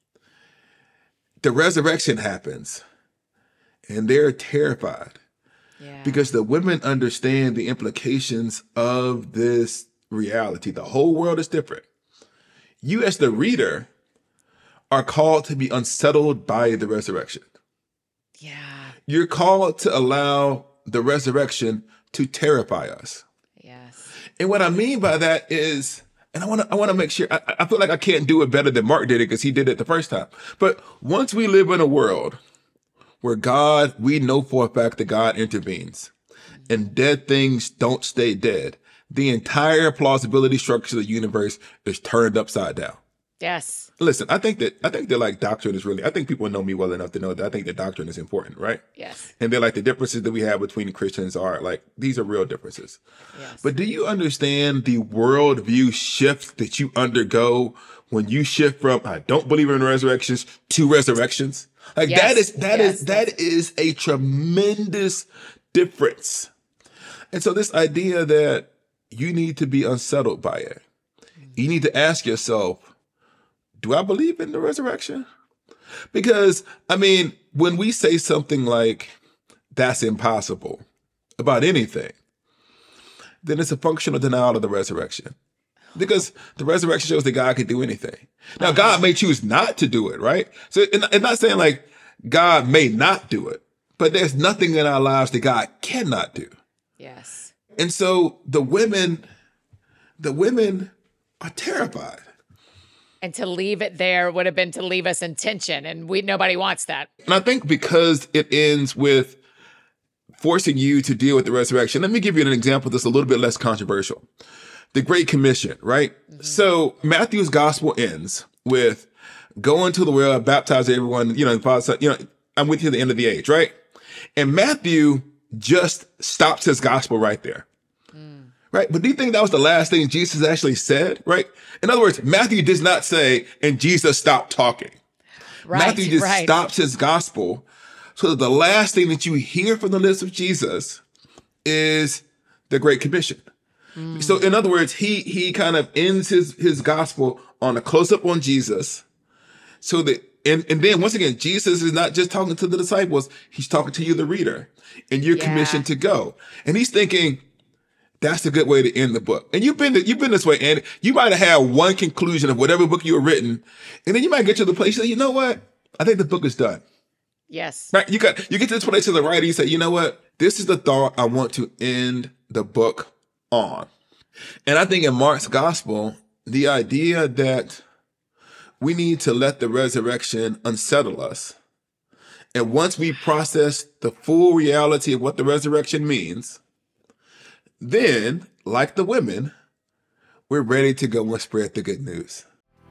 the resurrection happens and they're terrified because the women understand the implications of this reality. The whole world is different. You as the reader are called to be unsettled by the resurrection. Yeah. You're called to allow the resurrection to terrify us. Yes. And what I mean by that is, and I want to make sure, I feel like I can't do it better than Mark did it because he did it the first time. But once we live in a world where we know for a fact that God intervenes and dead things don't stay dead, the entire plausibility structure of the universe is turned upside down. Yes. Listen, I think that doctrine is I think people know me well enough to know that I think that doctrine is important, right? Yes. And they're the differences that we have between Christians are these are real differences. Yes. But do you understand the worldview shift that you undergo when you shift from I don't believe in resurrections to resurrections? That is a tremendous difference. And so this idea that you need to be unsettled by it. You need to ask yourself, do I believe in the resurrection? Because, when we say something like, that's impossible about anything, then it's a functional denial of the resurrection. Because the resurrection shows that God can do anything. Now, God may choose not to do it, right? So, and not saying God may not do it, but there's nothing in our lives that God cannot do. Yes. And so the women are terrified. And to leave it there would have been to leave us in tension, and nobody wants that. And I think because it ends with forcing you to deal with the resurrection, let me give you an example that's a little bit less controversial. The Great Commission, right? Mm-hmm. So Matthew's gospel ends with go into the world, baptize everyone, I'm with you to the end of the age, right? And Matthew just stops his gospel right there. Right? But do you think that was the last thing Jesus actually said? Right? In other words, Matthew does not say, and Jesus stopped talking. Right, Matthew just stops his gospel so that the last thing that you hear from the lips of Jesus is the Great Commission. So in other words, he kind of ends his gospel on a close-up on Jesus so that, and then once again, Jesus is not just talking to the disciples, he's talking to you, the reader, and you're commissioned to go. And he's thinking, that's a good way to end the book. And you've been this way, and you might have had one conclusion of whatever book you were written, and then you might get to the place you say, you know what? I think the book is done. Yes. Right? You get to this place of the writer, you say, you know what? This is the thought I want to end the book on. And I think in Mark's gospel, the idea that we need to let the resurrection unsettle us And once we process the full reality of what the resurrection means, then, like the women, we're ready to go and spread the good news.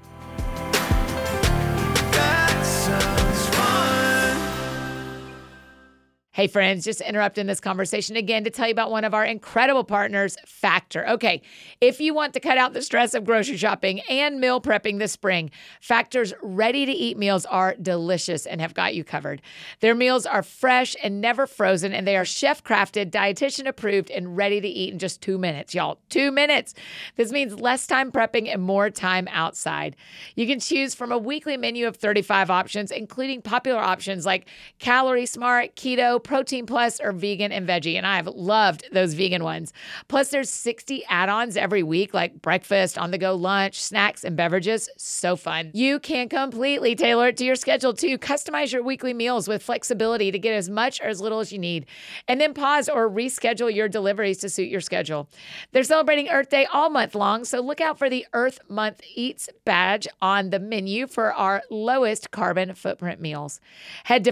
Hey friends, just interrupting this conversation again to tell you about one of our incredible partners, Factor. Okay, if you want to cut out the stress of grocery shopping and meal prepping this spring, Factor's ready-to-eat meals are delicious and have got you covered. Their meals are fresh and never frozen, and they are chef-crafted, dietitian-approved, and ready to eat in just 2 minutes, y'all. 2 minutes. This means less time prepping and more time outside. You can choose from a weekly menu of 35 options, including popular options like Calorie Smart, Keto, Protein Plus, or vegan and veggie, and I've loved those vegan ones. Plus, there's 60 add-ons every week, like breakfast, on-the-go lunch, snacks, and beverages. So fun. You can completely tailor it to your schedule, too. Customize your weekly meals with flexibility to get as much or as little as you need, and then pause or reschedule your deliveries to suit your schedule. They're celebrating Earth Day all month long, so look out for the Earth Month Eats badge on the menu for our lowest carbon footprint meals. Head to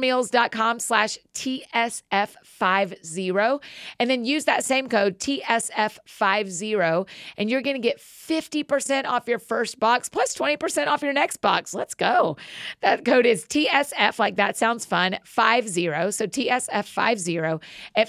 factormeals.com/TSF50 and then use that same code TSF50 and you're going to get 50% off your first box plus 20% off your next box. Let's go. That code is TSF, like that sounds fun, 50. So TSF50 at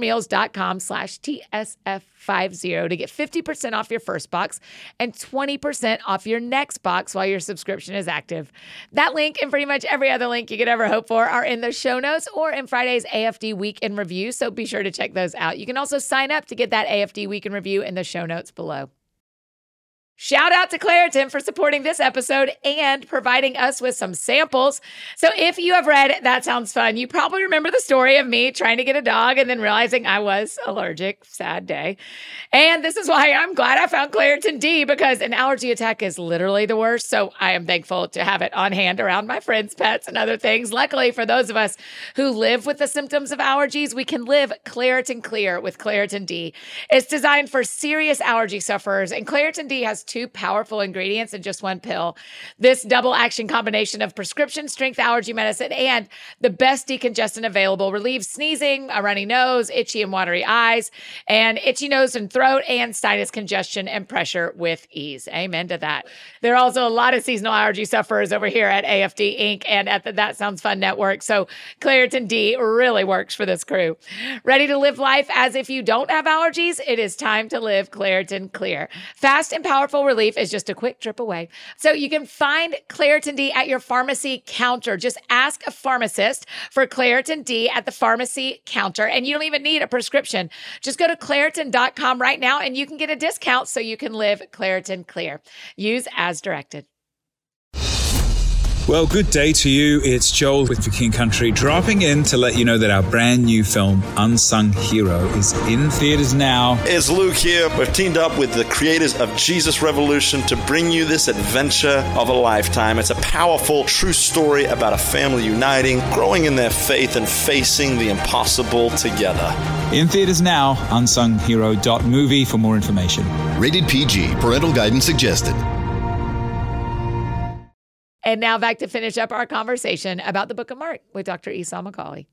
factormeals.com/TSF50 to get 50% off your first box and 20% off your next box while your subscription is active. That link and pretty much every other link you could ever hope for are in the show notes or in Friday's AFD Week in Review, so be sure to check those out. You can also sign up to get that AFD Week in Review in the show notes below. Shout out to Claritin for supporting this episode and providing us with some samples. So if you have read That Sounds Fun, you probably remember the story of me trying to get a dog and then realizing I was allergic. Sad day. And this is why I'm glad I found Claritin D, because an allergy attack is literally the worst. So I am thankful to have it on hand around my friends' pets and other things. Luckily, for those of us who live with the symptoms of allergies, we can live Claritin Clear with Claritin D. It's designed for serious allergy sufferers, and Claritin D has 2 powerful ingredients in just one pill. This double action combination of prescription strength allergy medicine and the best decongestant available relieves sneezing, a runny nose, itchy and watery eyes, and itchy nose and throat, and sinus congestion and pressure with ease. Amen to that. There are also a lot of seasonal allergy sufferers over here at AFD Inc. and at the That Sounds Fun Network. So Claritin D really works for this crew. Ready to live life as if you don't have allergies? It is time to live Claritin Clear. Fast and powerful relief is just a quick trip away. So you can find Claritin D at your pharmacy counter. Just ask a pharmacist for Claritin D at the pharmacy counter, and you don't even need a prescription. Just go to Claritin.com right now and you can get a discount so you can live Claritin Clear. Use as directed. Well, good day to you. It's Joel with The King Country, dropping in to let you know that our brand new film, Unsung Hero, is in theaters now. It's Luke here. We've teamed up with the creators of Jesus Revolution to bring you this adventure of a lifetime. It's a powerful, true story about a family uniting, growing in their faith, and facing the impossible together. In theaters now, unsunghero.movie for more information. Rated PG. Parental guidance suggested. And now back to finish up our conversation about the Book of Mark with Dr. Esau McCaulley.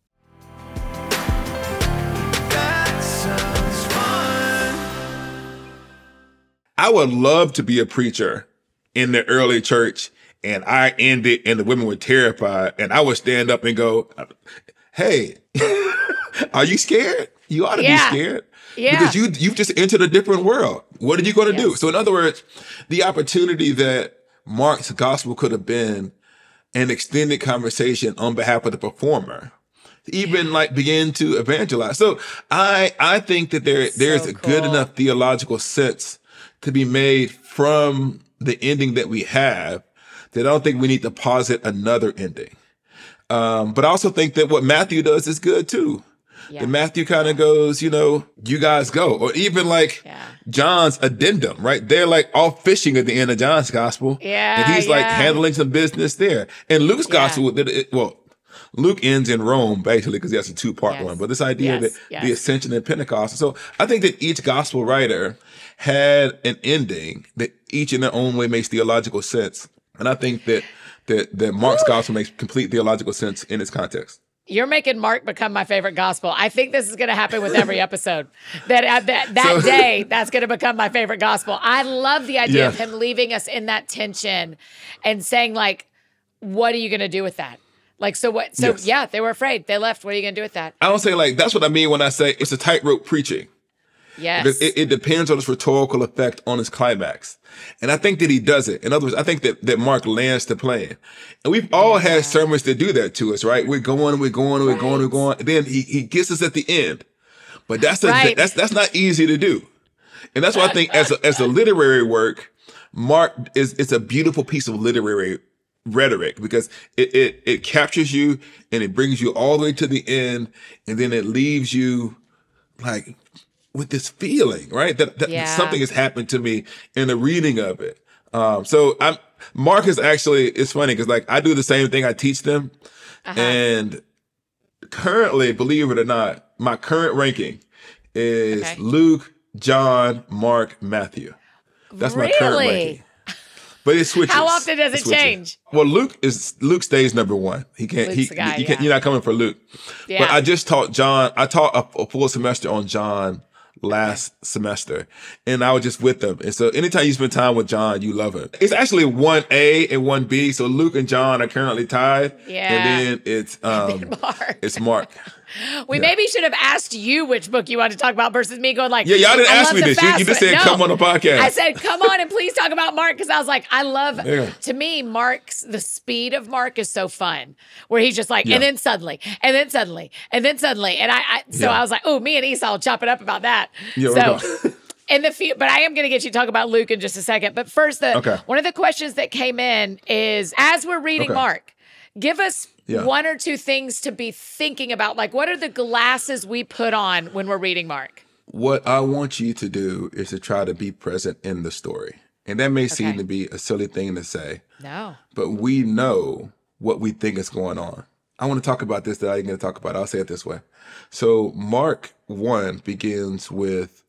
I would love to be a preacher in the early church, and I ended and the women were terrified, and I would stand up and go, hey, are you scared? You ought to be scared. Yeah. Because you've just entered a different world. What are you going to do? So in other words, the opportunity that Mark's gospel could have been an extended conversation on behalf of the performer, even like begin to evangelize. So I think that there's a good enough theological sense to be made from the ending that we have that I don't think we need to posit another ending. But I also think that what Matthew does is good too. Yeah. And Matthew kind of goes, you guys go. Or even like John's addendum, right? They're like off fishing at the end of John's gospel. Yeah. And he's like handling some business there. And Luke's gospel, Luke ends in Rome basically because he has a 2-part one. But this idea that the ascension and Pentecost. So I think that each gospel writer had an ending that each in their own way makes theological sense. And I think that that Mark's gospel makes complete theological sense in its context. You're making Mark become my favorite gospel. I think this is going to happen with every episode. That day, that's going to become my favorite gospel. I love the idea of him leaving us in that tension and saying, like, what are you going to do with that? Like, so what? So yeah, they were afraid. They left. What are you going to do with that? I don't say like, that's what I mean when I say it's a tightrope preaching. Yes. Because it depends on its rhetorical effect on its climax. And I think that he does it. In other words, I think that Mark lands the plane. And we've all had sermons that do that to us, right? We're going. And then he gets us at the end. But that's not easy to do. And that's why I think as a literary work, Mark it's a beautiful piece of literary rhetoric, because it captures you and it brings you all the way to the end, and then it leaves you like with this feeling, right? That something has happened to me in the reading of it. So Mark is actually, it's funny because like I do the same thing. I teach them, and currently, believe it or not, my current ranking is Luke, John, Mark, Matthew. That's my current ranking. But it switches. How often does it change? Well, Luke stays number one. He can't. Luke's the guy, You're not coming for Luke. Yeah. But I just taught John. I taught a full semester on John last semester, and I was just with them. And so anytime you spend time with John, you love him. It's actually 1A and 1B. So Luke and John are currently tied. Yeah. And then it's Mark. It's Mark. We maybe should have asked you which book you wanted to talk about versus me going like, y'all didn't ask me this. You just said, come on the podcast. I said, come on and please talk about Mark, because I was like, I love, to me, the speed of Mark is so fun, where he's just like, and then suddenly, and then suddenly, and then suddenly. And I was like, oh, me and Esau will chop it up about that. Yeah, so. But I am going to get you to talk about Luke in just a second. But first, one of the questions that came in is, as we're reading Mark, give us one or two things to be thinking about. Like, what are the glasses we put on when we're reading Mark? What I want you to do is to try to be present in the story. And that may seem to be a silly thing to say. No. But we know what we think is going on. I want to talk about this that I'm going to talk about. I'll say it this way. So Mark 1 begins with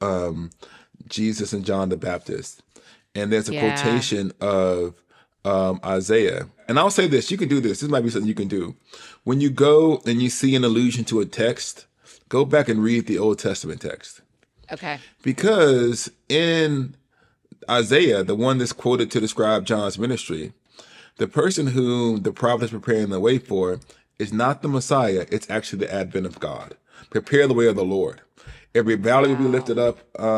Jesus and John the Baptist. And there's a quotation of Isaiah. And I'll say this, you can do this. This might be something you can do. When you go and you see an allusion to a text, go back and read the Old Testament text. Okay. Because in Isaiah, the one that's quoted to describe John's ministry, the person whom the prophet is preparing the way for is not the Messiah. It's actually the advent of God. Prepare the way of the Lord. Every valley will be lifted up,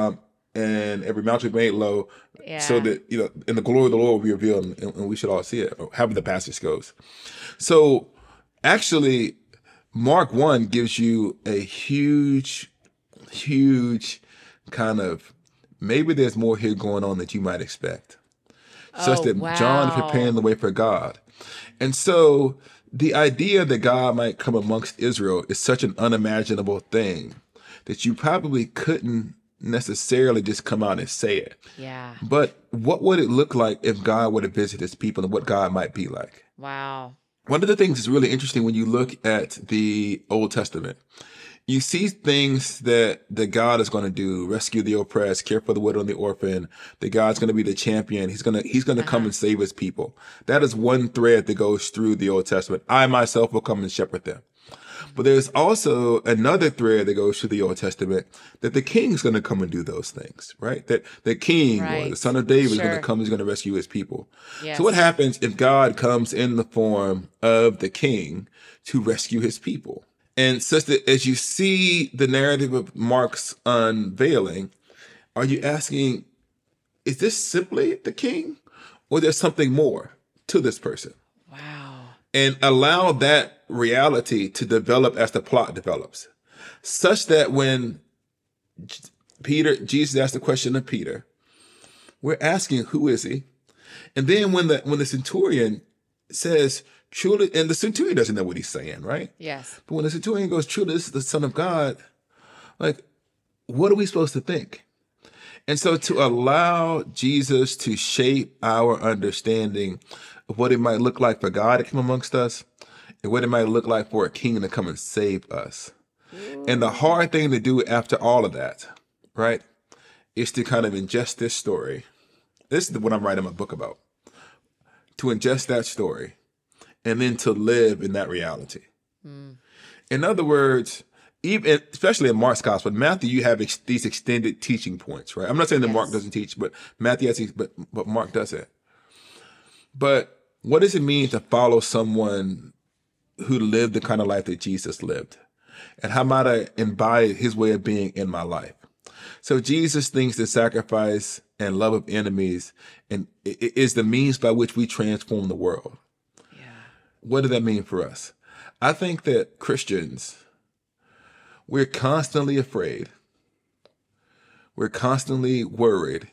and every mountain will be made low, so that, and the glory of the Lord will be revealed, and we should all see it, or however the passage goes. So actually, Mark 1 gives you a huge kind of, maybe there's more here going on that you might expect. Such that John is preparing the way for God. And so the idea that God might come amongst Israel is such an unimaginable thing that you probably couldn't necessarily just come out and say it. Yeah. But what would it look like if God were to visit his people, and what God might be like? Wow. One of the things that's really interesting when you look at the Old Testament, you see things that God is going to do: rescue the oppressed, care for the widow and the orphan. That God's going to be the champion. He's going to come and save his people. That is one thread that goes through the Old Testament. I myself will come and shepherd them. But there's also another thread that goes through the Old Testament, that the king's going to come and do those things, right? That the king or the son of David is going to come, is going to rescue his people. Yes. So what happens if God comes in the form of the king to rescue his people? And such that as you see the narrative of Mark's unveiling, are you asking, is this simply the king, or there's something more to this person? Wow. And allow that reality to develop as the plot develops, such that when Jesus asked the question of Peter, we're asking, who is he? And then when the centurion says, truly, and the centurion doesn't know what he's saying, right? Yes. But when the centurion goes, truly, this is the Son of God, like, what are we supposed to think? And so to allow Jesus to shape our understanding of what it might look like for God to come amongst us, and what it might look like for a king to come and save us. And the hard thing to do after all of that, right, is to kind of ingest this story. This is what I'm writing my book about. To ingest that story and then to live in that reality. In other words, even especially in Mark's gospel, Matthew, you have these extended teaching points, right? I'm not saying that Mark doesn't teach, but Matthew has, but Mark doesn't. But what does it mean to follow someone who lived the kind of life that Jesus lived? And how might I embody his way of being in my life? So Jesus thinks that sacrifice and love of enemies and is the means by which we transform the world. Yeah. What does that mean for us? I think that Christians, we're constantly afraid. We're constantly worried,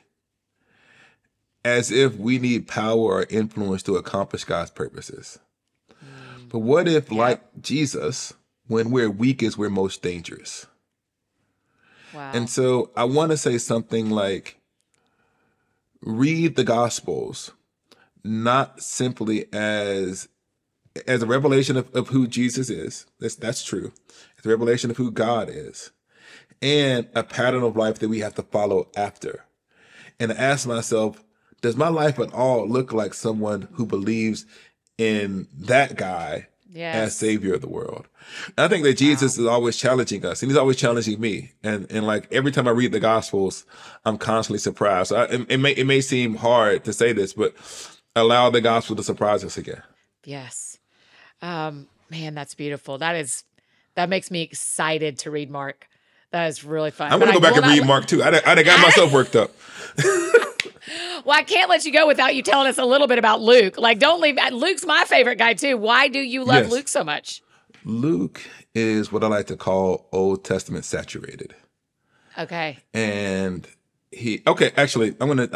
as if we need power or influence to accomplish God's purposes. But what if, like Jesus, when we're weakest, we're most dangerous? Wow. And so I want to say something like, read the Gospels not simply as a revelation of who Jesus is. That's true. It's a revelation of who God is, and a pattern of life that we have to follow after. And ask myself, does my life at all look like someone who believes in that guy as savior of the world? And I think that Jesus is always challenging us, and he's always challenging me. And like every time I read the Gospels, I'm constantly surprised. So it may seem hard to say this, but allow the gospel to surprise us again. Yes. Man, that's beautiful. That makes me excited to read Mark. That is really fun. I'm going to go back and read Mark too. I got myself worked up. Well, I can't let you go without you telling us a little bit about Luke. Like, don't leave. Luke's my favorite guy too. Why do you love Luke so much? Luke is what I like to call Old Testament saturated. Okay. And actually, I'm going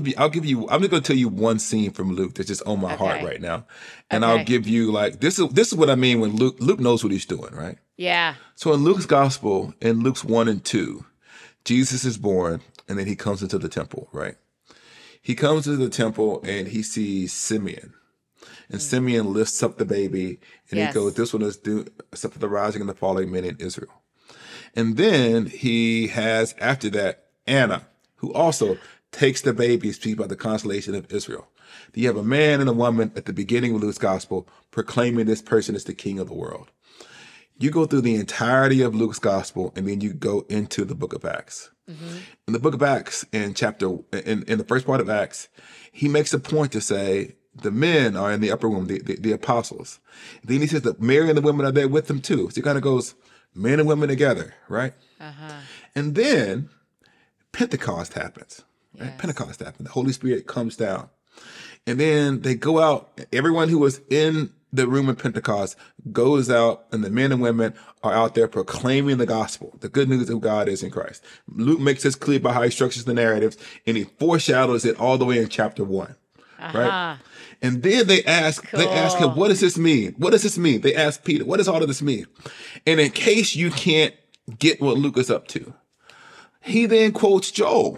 to tell you one scene from Luke that's just on my heart right now. And I'll give you this is what I mean when Luke knows what he's doing, right? Yeah. So in Luke's gospel, in Luke's 1 and 2, Jesus is born and then he comes into the temple, right? He comes into the temple and he sees Simeon. And Simeon lifts up the baby and he goes, this one is due except for the rising and the falling men in Israel. And then he has, after that, Anna, who also takes the baby, speaks about the consolation of Israel. You have a man and a woman at the beginning of Luke's gospel proclaiming this person is the king of the world. You go through the entirety of Luke's gospel and then you go into the book of Acts. Mm-hmm. In the book of Acts, in the first part of Acts, he makes a point to say the men are in the upper room, the apostles. Then he says that Mary and the women are there with them too. So he kind of goes men and women together, right? Uh-huh. And then Pentecost happens. Right? Yes. Pentecost happens. The Holy Spirit comes down. And then they go out. Everyone who was in the room of Pentecost goes out, and the men and women are out there proclaiming the gospel, the good news of who God is in Christ. Luke makes this clear by how he structures the narratives, and he foreshadows it all the way in chapter 1. Uh-huh. Right? And then they ask him, what does this mean? What does this mean? They ask Peter, what does all of this mean? And in case you can't get what Luke is up to, he then quotes Joel.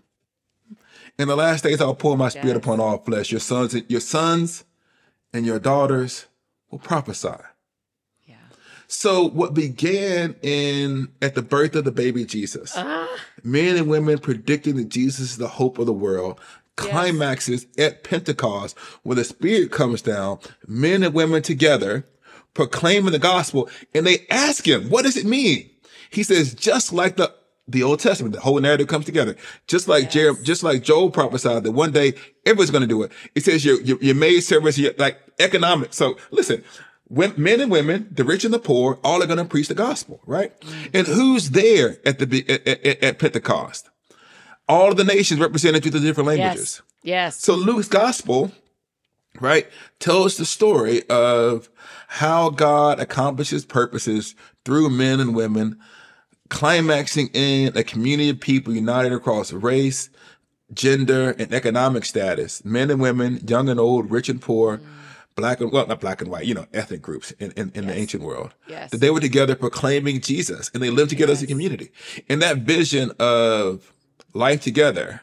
In the last days, I'll pour my spirit upon all flesh. Your sons and your daughters will prophesy. Yeah. So what began at the birth of the baby Jesus, men and women predicting that Jesus is the hope of the world, climaxes at Pentecost, where the Spirit comes down, men and women together, proclaiming the gospel, and they ask him, what does it mean? He says, just like the Old Testament, the whole narrative comes together. Just like Joel prophesied that one day everyone's going to do it. It says your maid servants, like economics. So listen, men and women, the rich and the poor, all are going to preach the gospel, right? Mm-hmm. And who's there at Pentecost? All of the nations represented through the different languages. Yes. So Luke's gospel, right, tells the story of how God accomplishes purposes through men and women, climaxing in a community of people united across race, gender, and economic status, men and women, young and old, rich and poor, not black and white, ethnic groups in the ancient world. Yes. That they were together proclaiming Jesus, and they lived together as a community. And that vision of life together,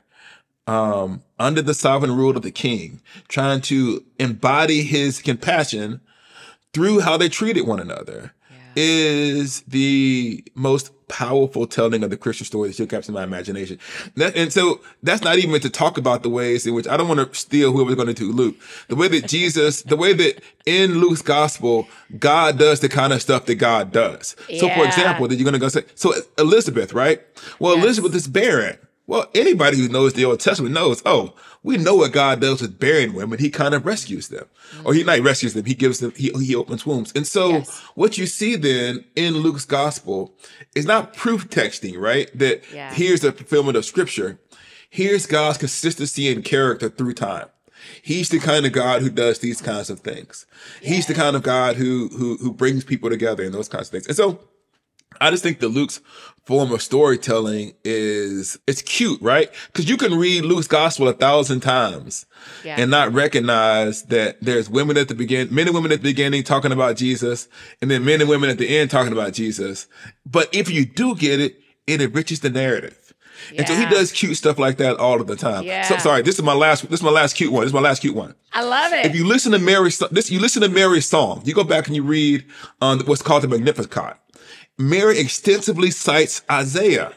under the sovereign rule of the king, trying to embody his compassion through how they treated one another. is the most powerful telling of the Christian story that still captures my imagination. And so that's not even to talk about the ways in which, I don't want to steal whoever's going to do Luke, the way that the way that in Luke's gospel, God does the kind of stuff that God does. So for example, that you're going to go say, so Elizabeth, right? Well, Elizabeth is barren. Well, anybody who knows the Old Testament knows, we know what God does with barren women. He kind of rescues them. Or he not rescues them, he gives them, he opens wombs. And so what you see then in Luke's gospel is not proof texting, right? That here's the fulfillment of scripture. Here's God's consistency and character through time. He's the kind of God who does these kinds of things. He's the kind of God who brings people together and those kinds of things. And so I just think that Luke's form of storytelling it's cute, right? Because you can read Luke's gospel 1,000 times and not recognize that there's women at the beginning, men and women at the beginning talking about Jesus, and then men and women at the end talking about Jesus. But if you do get it, it enriches the narrative. And so he does cute stuff like that all of the time. So sorry, this is my last cute one. I love it. If you listen to Mary's song, you go back and you read what's called the Magnificat. Mary extensively cites Isaiah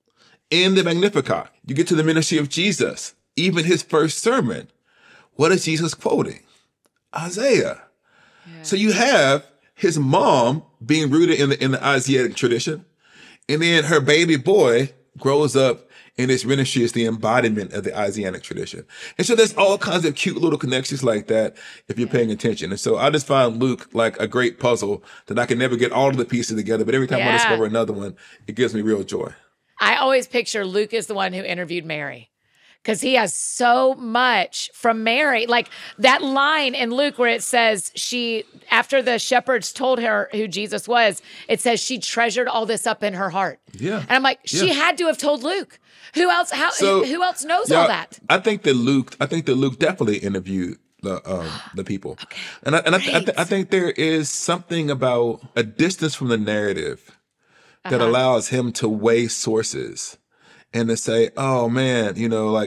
in the Magnificat. You get to the ministry of Jesus, even his first sermon. What is Jesus quoting? Isaiah. So you have his mom being rooted in the Isaiatic tradition, and then her baby boy grows up in his ministry as the embodiment of the Isaiatic tradition. And so there's all kinds of cute little connections like that if you're paying attention. And so I just find Luke like a great puzzle that I can never get all of the pieces together, but every time I discover another one, it gives me real joy. I always picture Luke as the one who interviewed Mary, because he has so much from Mary. Like that line in Luke where it says after the shepherds told her who Jesus was, it says she treasured all this up in her heart. Yeah. And I'm like, she had to have told Luke. Who else? Who else knows all that? I think that Luke definitely interviewed the people. Okay. And I think there is something about a distance from the narrative that allows him to weigh sources and to say, oh man,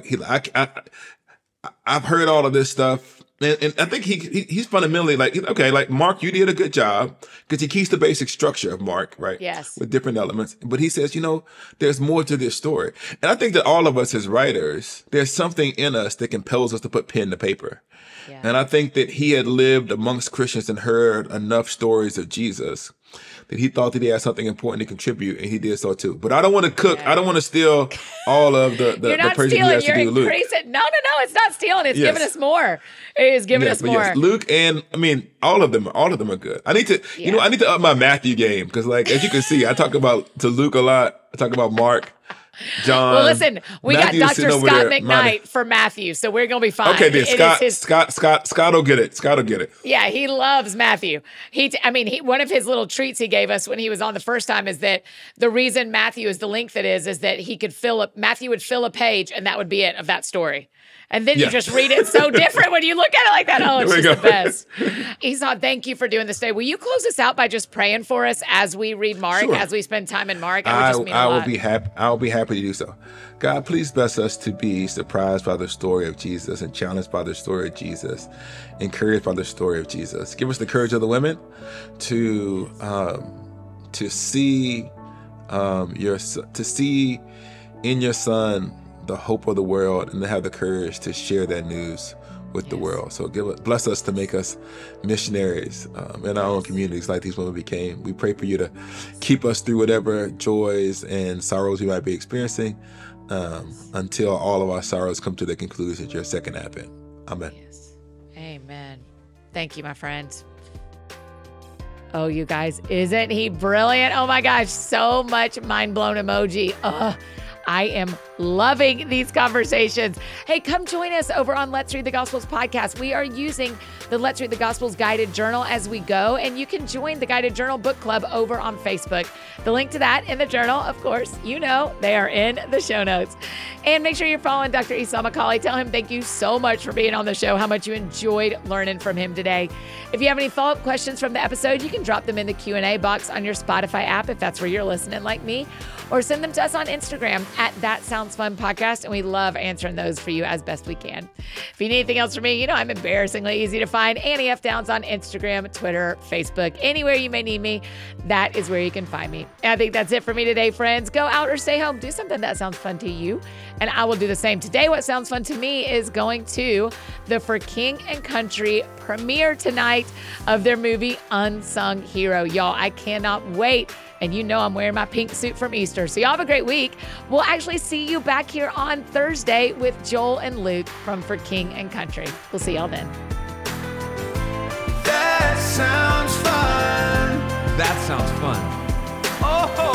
I've heard all of this stuff. And I think he's fundamentally like Mark, you did a good job, because he keeps the basic structure of Mark, right? Yes. With different elements. But he says, there's more to this story. And I think that all of us as writers, there's something in us that compels us to put pen to paper. Yeah. And I think that he had lived amongst Christians and heard enough stories of Jesus that he thought that he had something important to contribute, and he did so too. But I don't want to cook. I don't want to steal all of the praise he has to do Luke. No, it's not stealing. It's giving us more. It is giving us more. Yes. Luke and all of them are good. I need to, I need to up my Matthew game, because as you can see, I talk to Luke a lot. I talk about Mark, John. Well, listen, we Matthew got Dr. Scott McKnight for Matthew, so we're going to be fine. Okay, then Scott will get it. Scott will get it. Yeah, he loves Matthew. One of his little treats he gave us when he was on the first time is that the reason Matthew is the length it is that Matthew would fill a page, and that would be it of that story. And then you just read it so different when you look at it like that. Oh, it's just the best. Esau, thank you for doing this today. Will you close us out by just praying for us as we read Mark, as we spend time in Mark? I will be happy. I'll be happy to do so. God, please bless us to be surprised by the story of Jesus and challenged by the story of Jesus, encouraged by the story of Jesus. Give us the courage of the women to see in your Son the hope of the world, and to have the courage to share that news with the world. So bless us to make us missionaries in our own communities like these women became. We pray for you to keep us through whatever joys and sorrows we might be experiencing until all of our sorrows come to the conclusion at your second advent. Amen. Yes. Amen. Thank you, my friends. Oh, you guys, isn't he brilliant? Oh my gosh, so much mind-blown emoji. I am loving these conversations. Hey, come join us over on Let's Read the Gospels podcast. We are using the Let's Read the Gospels guided journal as we go, and you can join the guided journal book club over on Facebook. The link to that in the journal, of course, they are in the show notes. And make sure you're following Dr. Esau McCaulley. Tell him thank you so much for being on the show, how much you enjoyed learning from him today. If you have any follow-up questions from the episode, you can drop them in the Q&A box on your Spotify app if that's where you're listening like me, or send them to us on Instagram at That Sounds Fun Podcast, and we love answering those for you as best we can. If you need anything else from me, you know I'm embarrassingly easy to find. Annie F. Downs on Instagram, Twitter, Facebook, anywhere you may need me, that is where you can find me. And I think that's it for me today, friends. Go out or stay home. Do something that sounds fun to you, and I will do the same. Today, what sounds fun to me is going to the For King and Country premiere tonight of their movie Unsung Hero. Y'all, I cannot wait. And you know I'm wearing my pink suit from Easter. So y'all have a great week. We'll actually see you back here on Thursday with Joel and Luke from For King and Country. We'll see y'all then. That sounds fun. That sounds fun. Oh.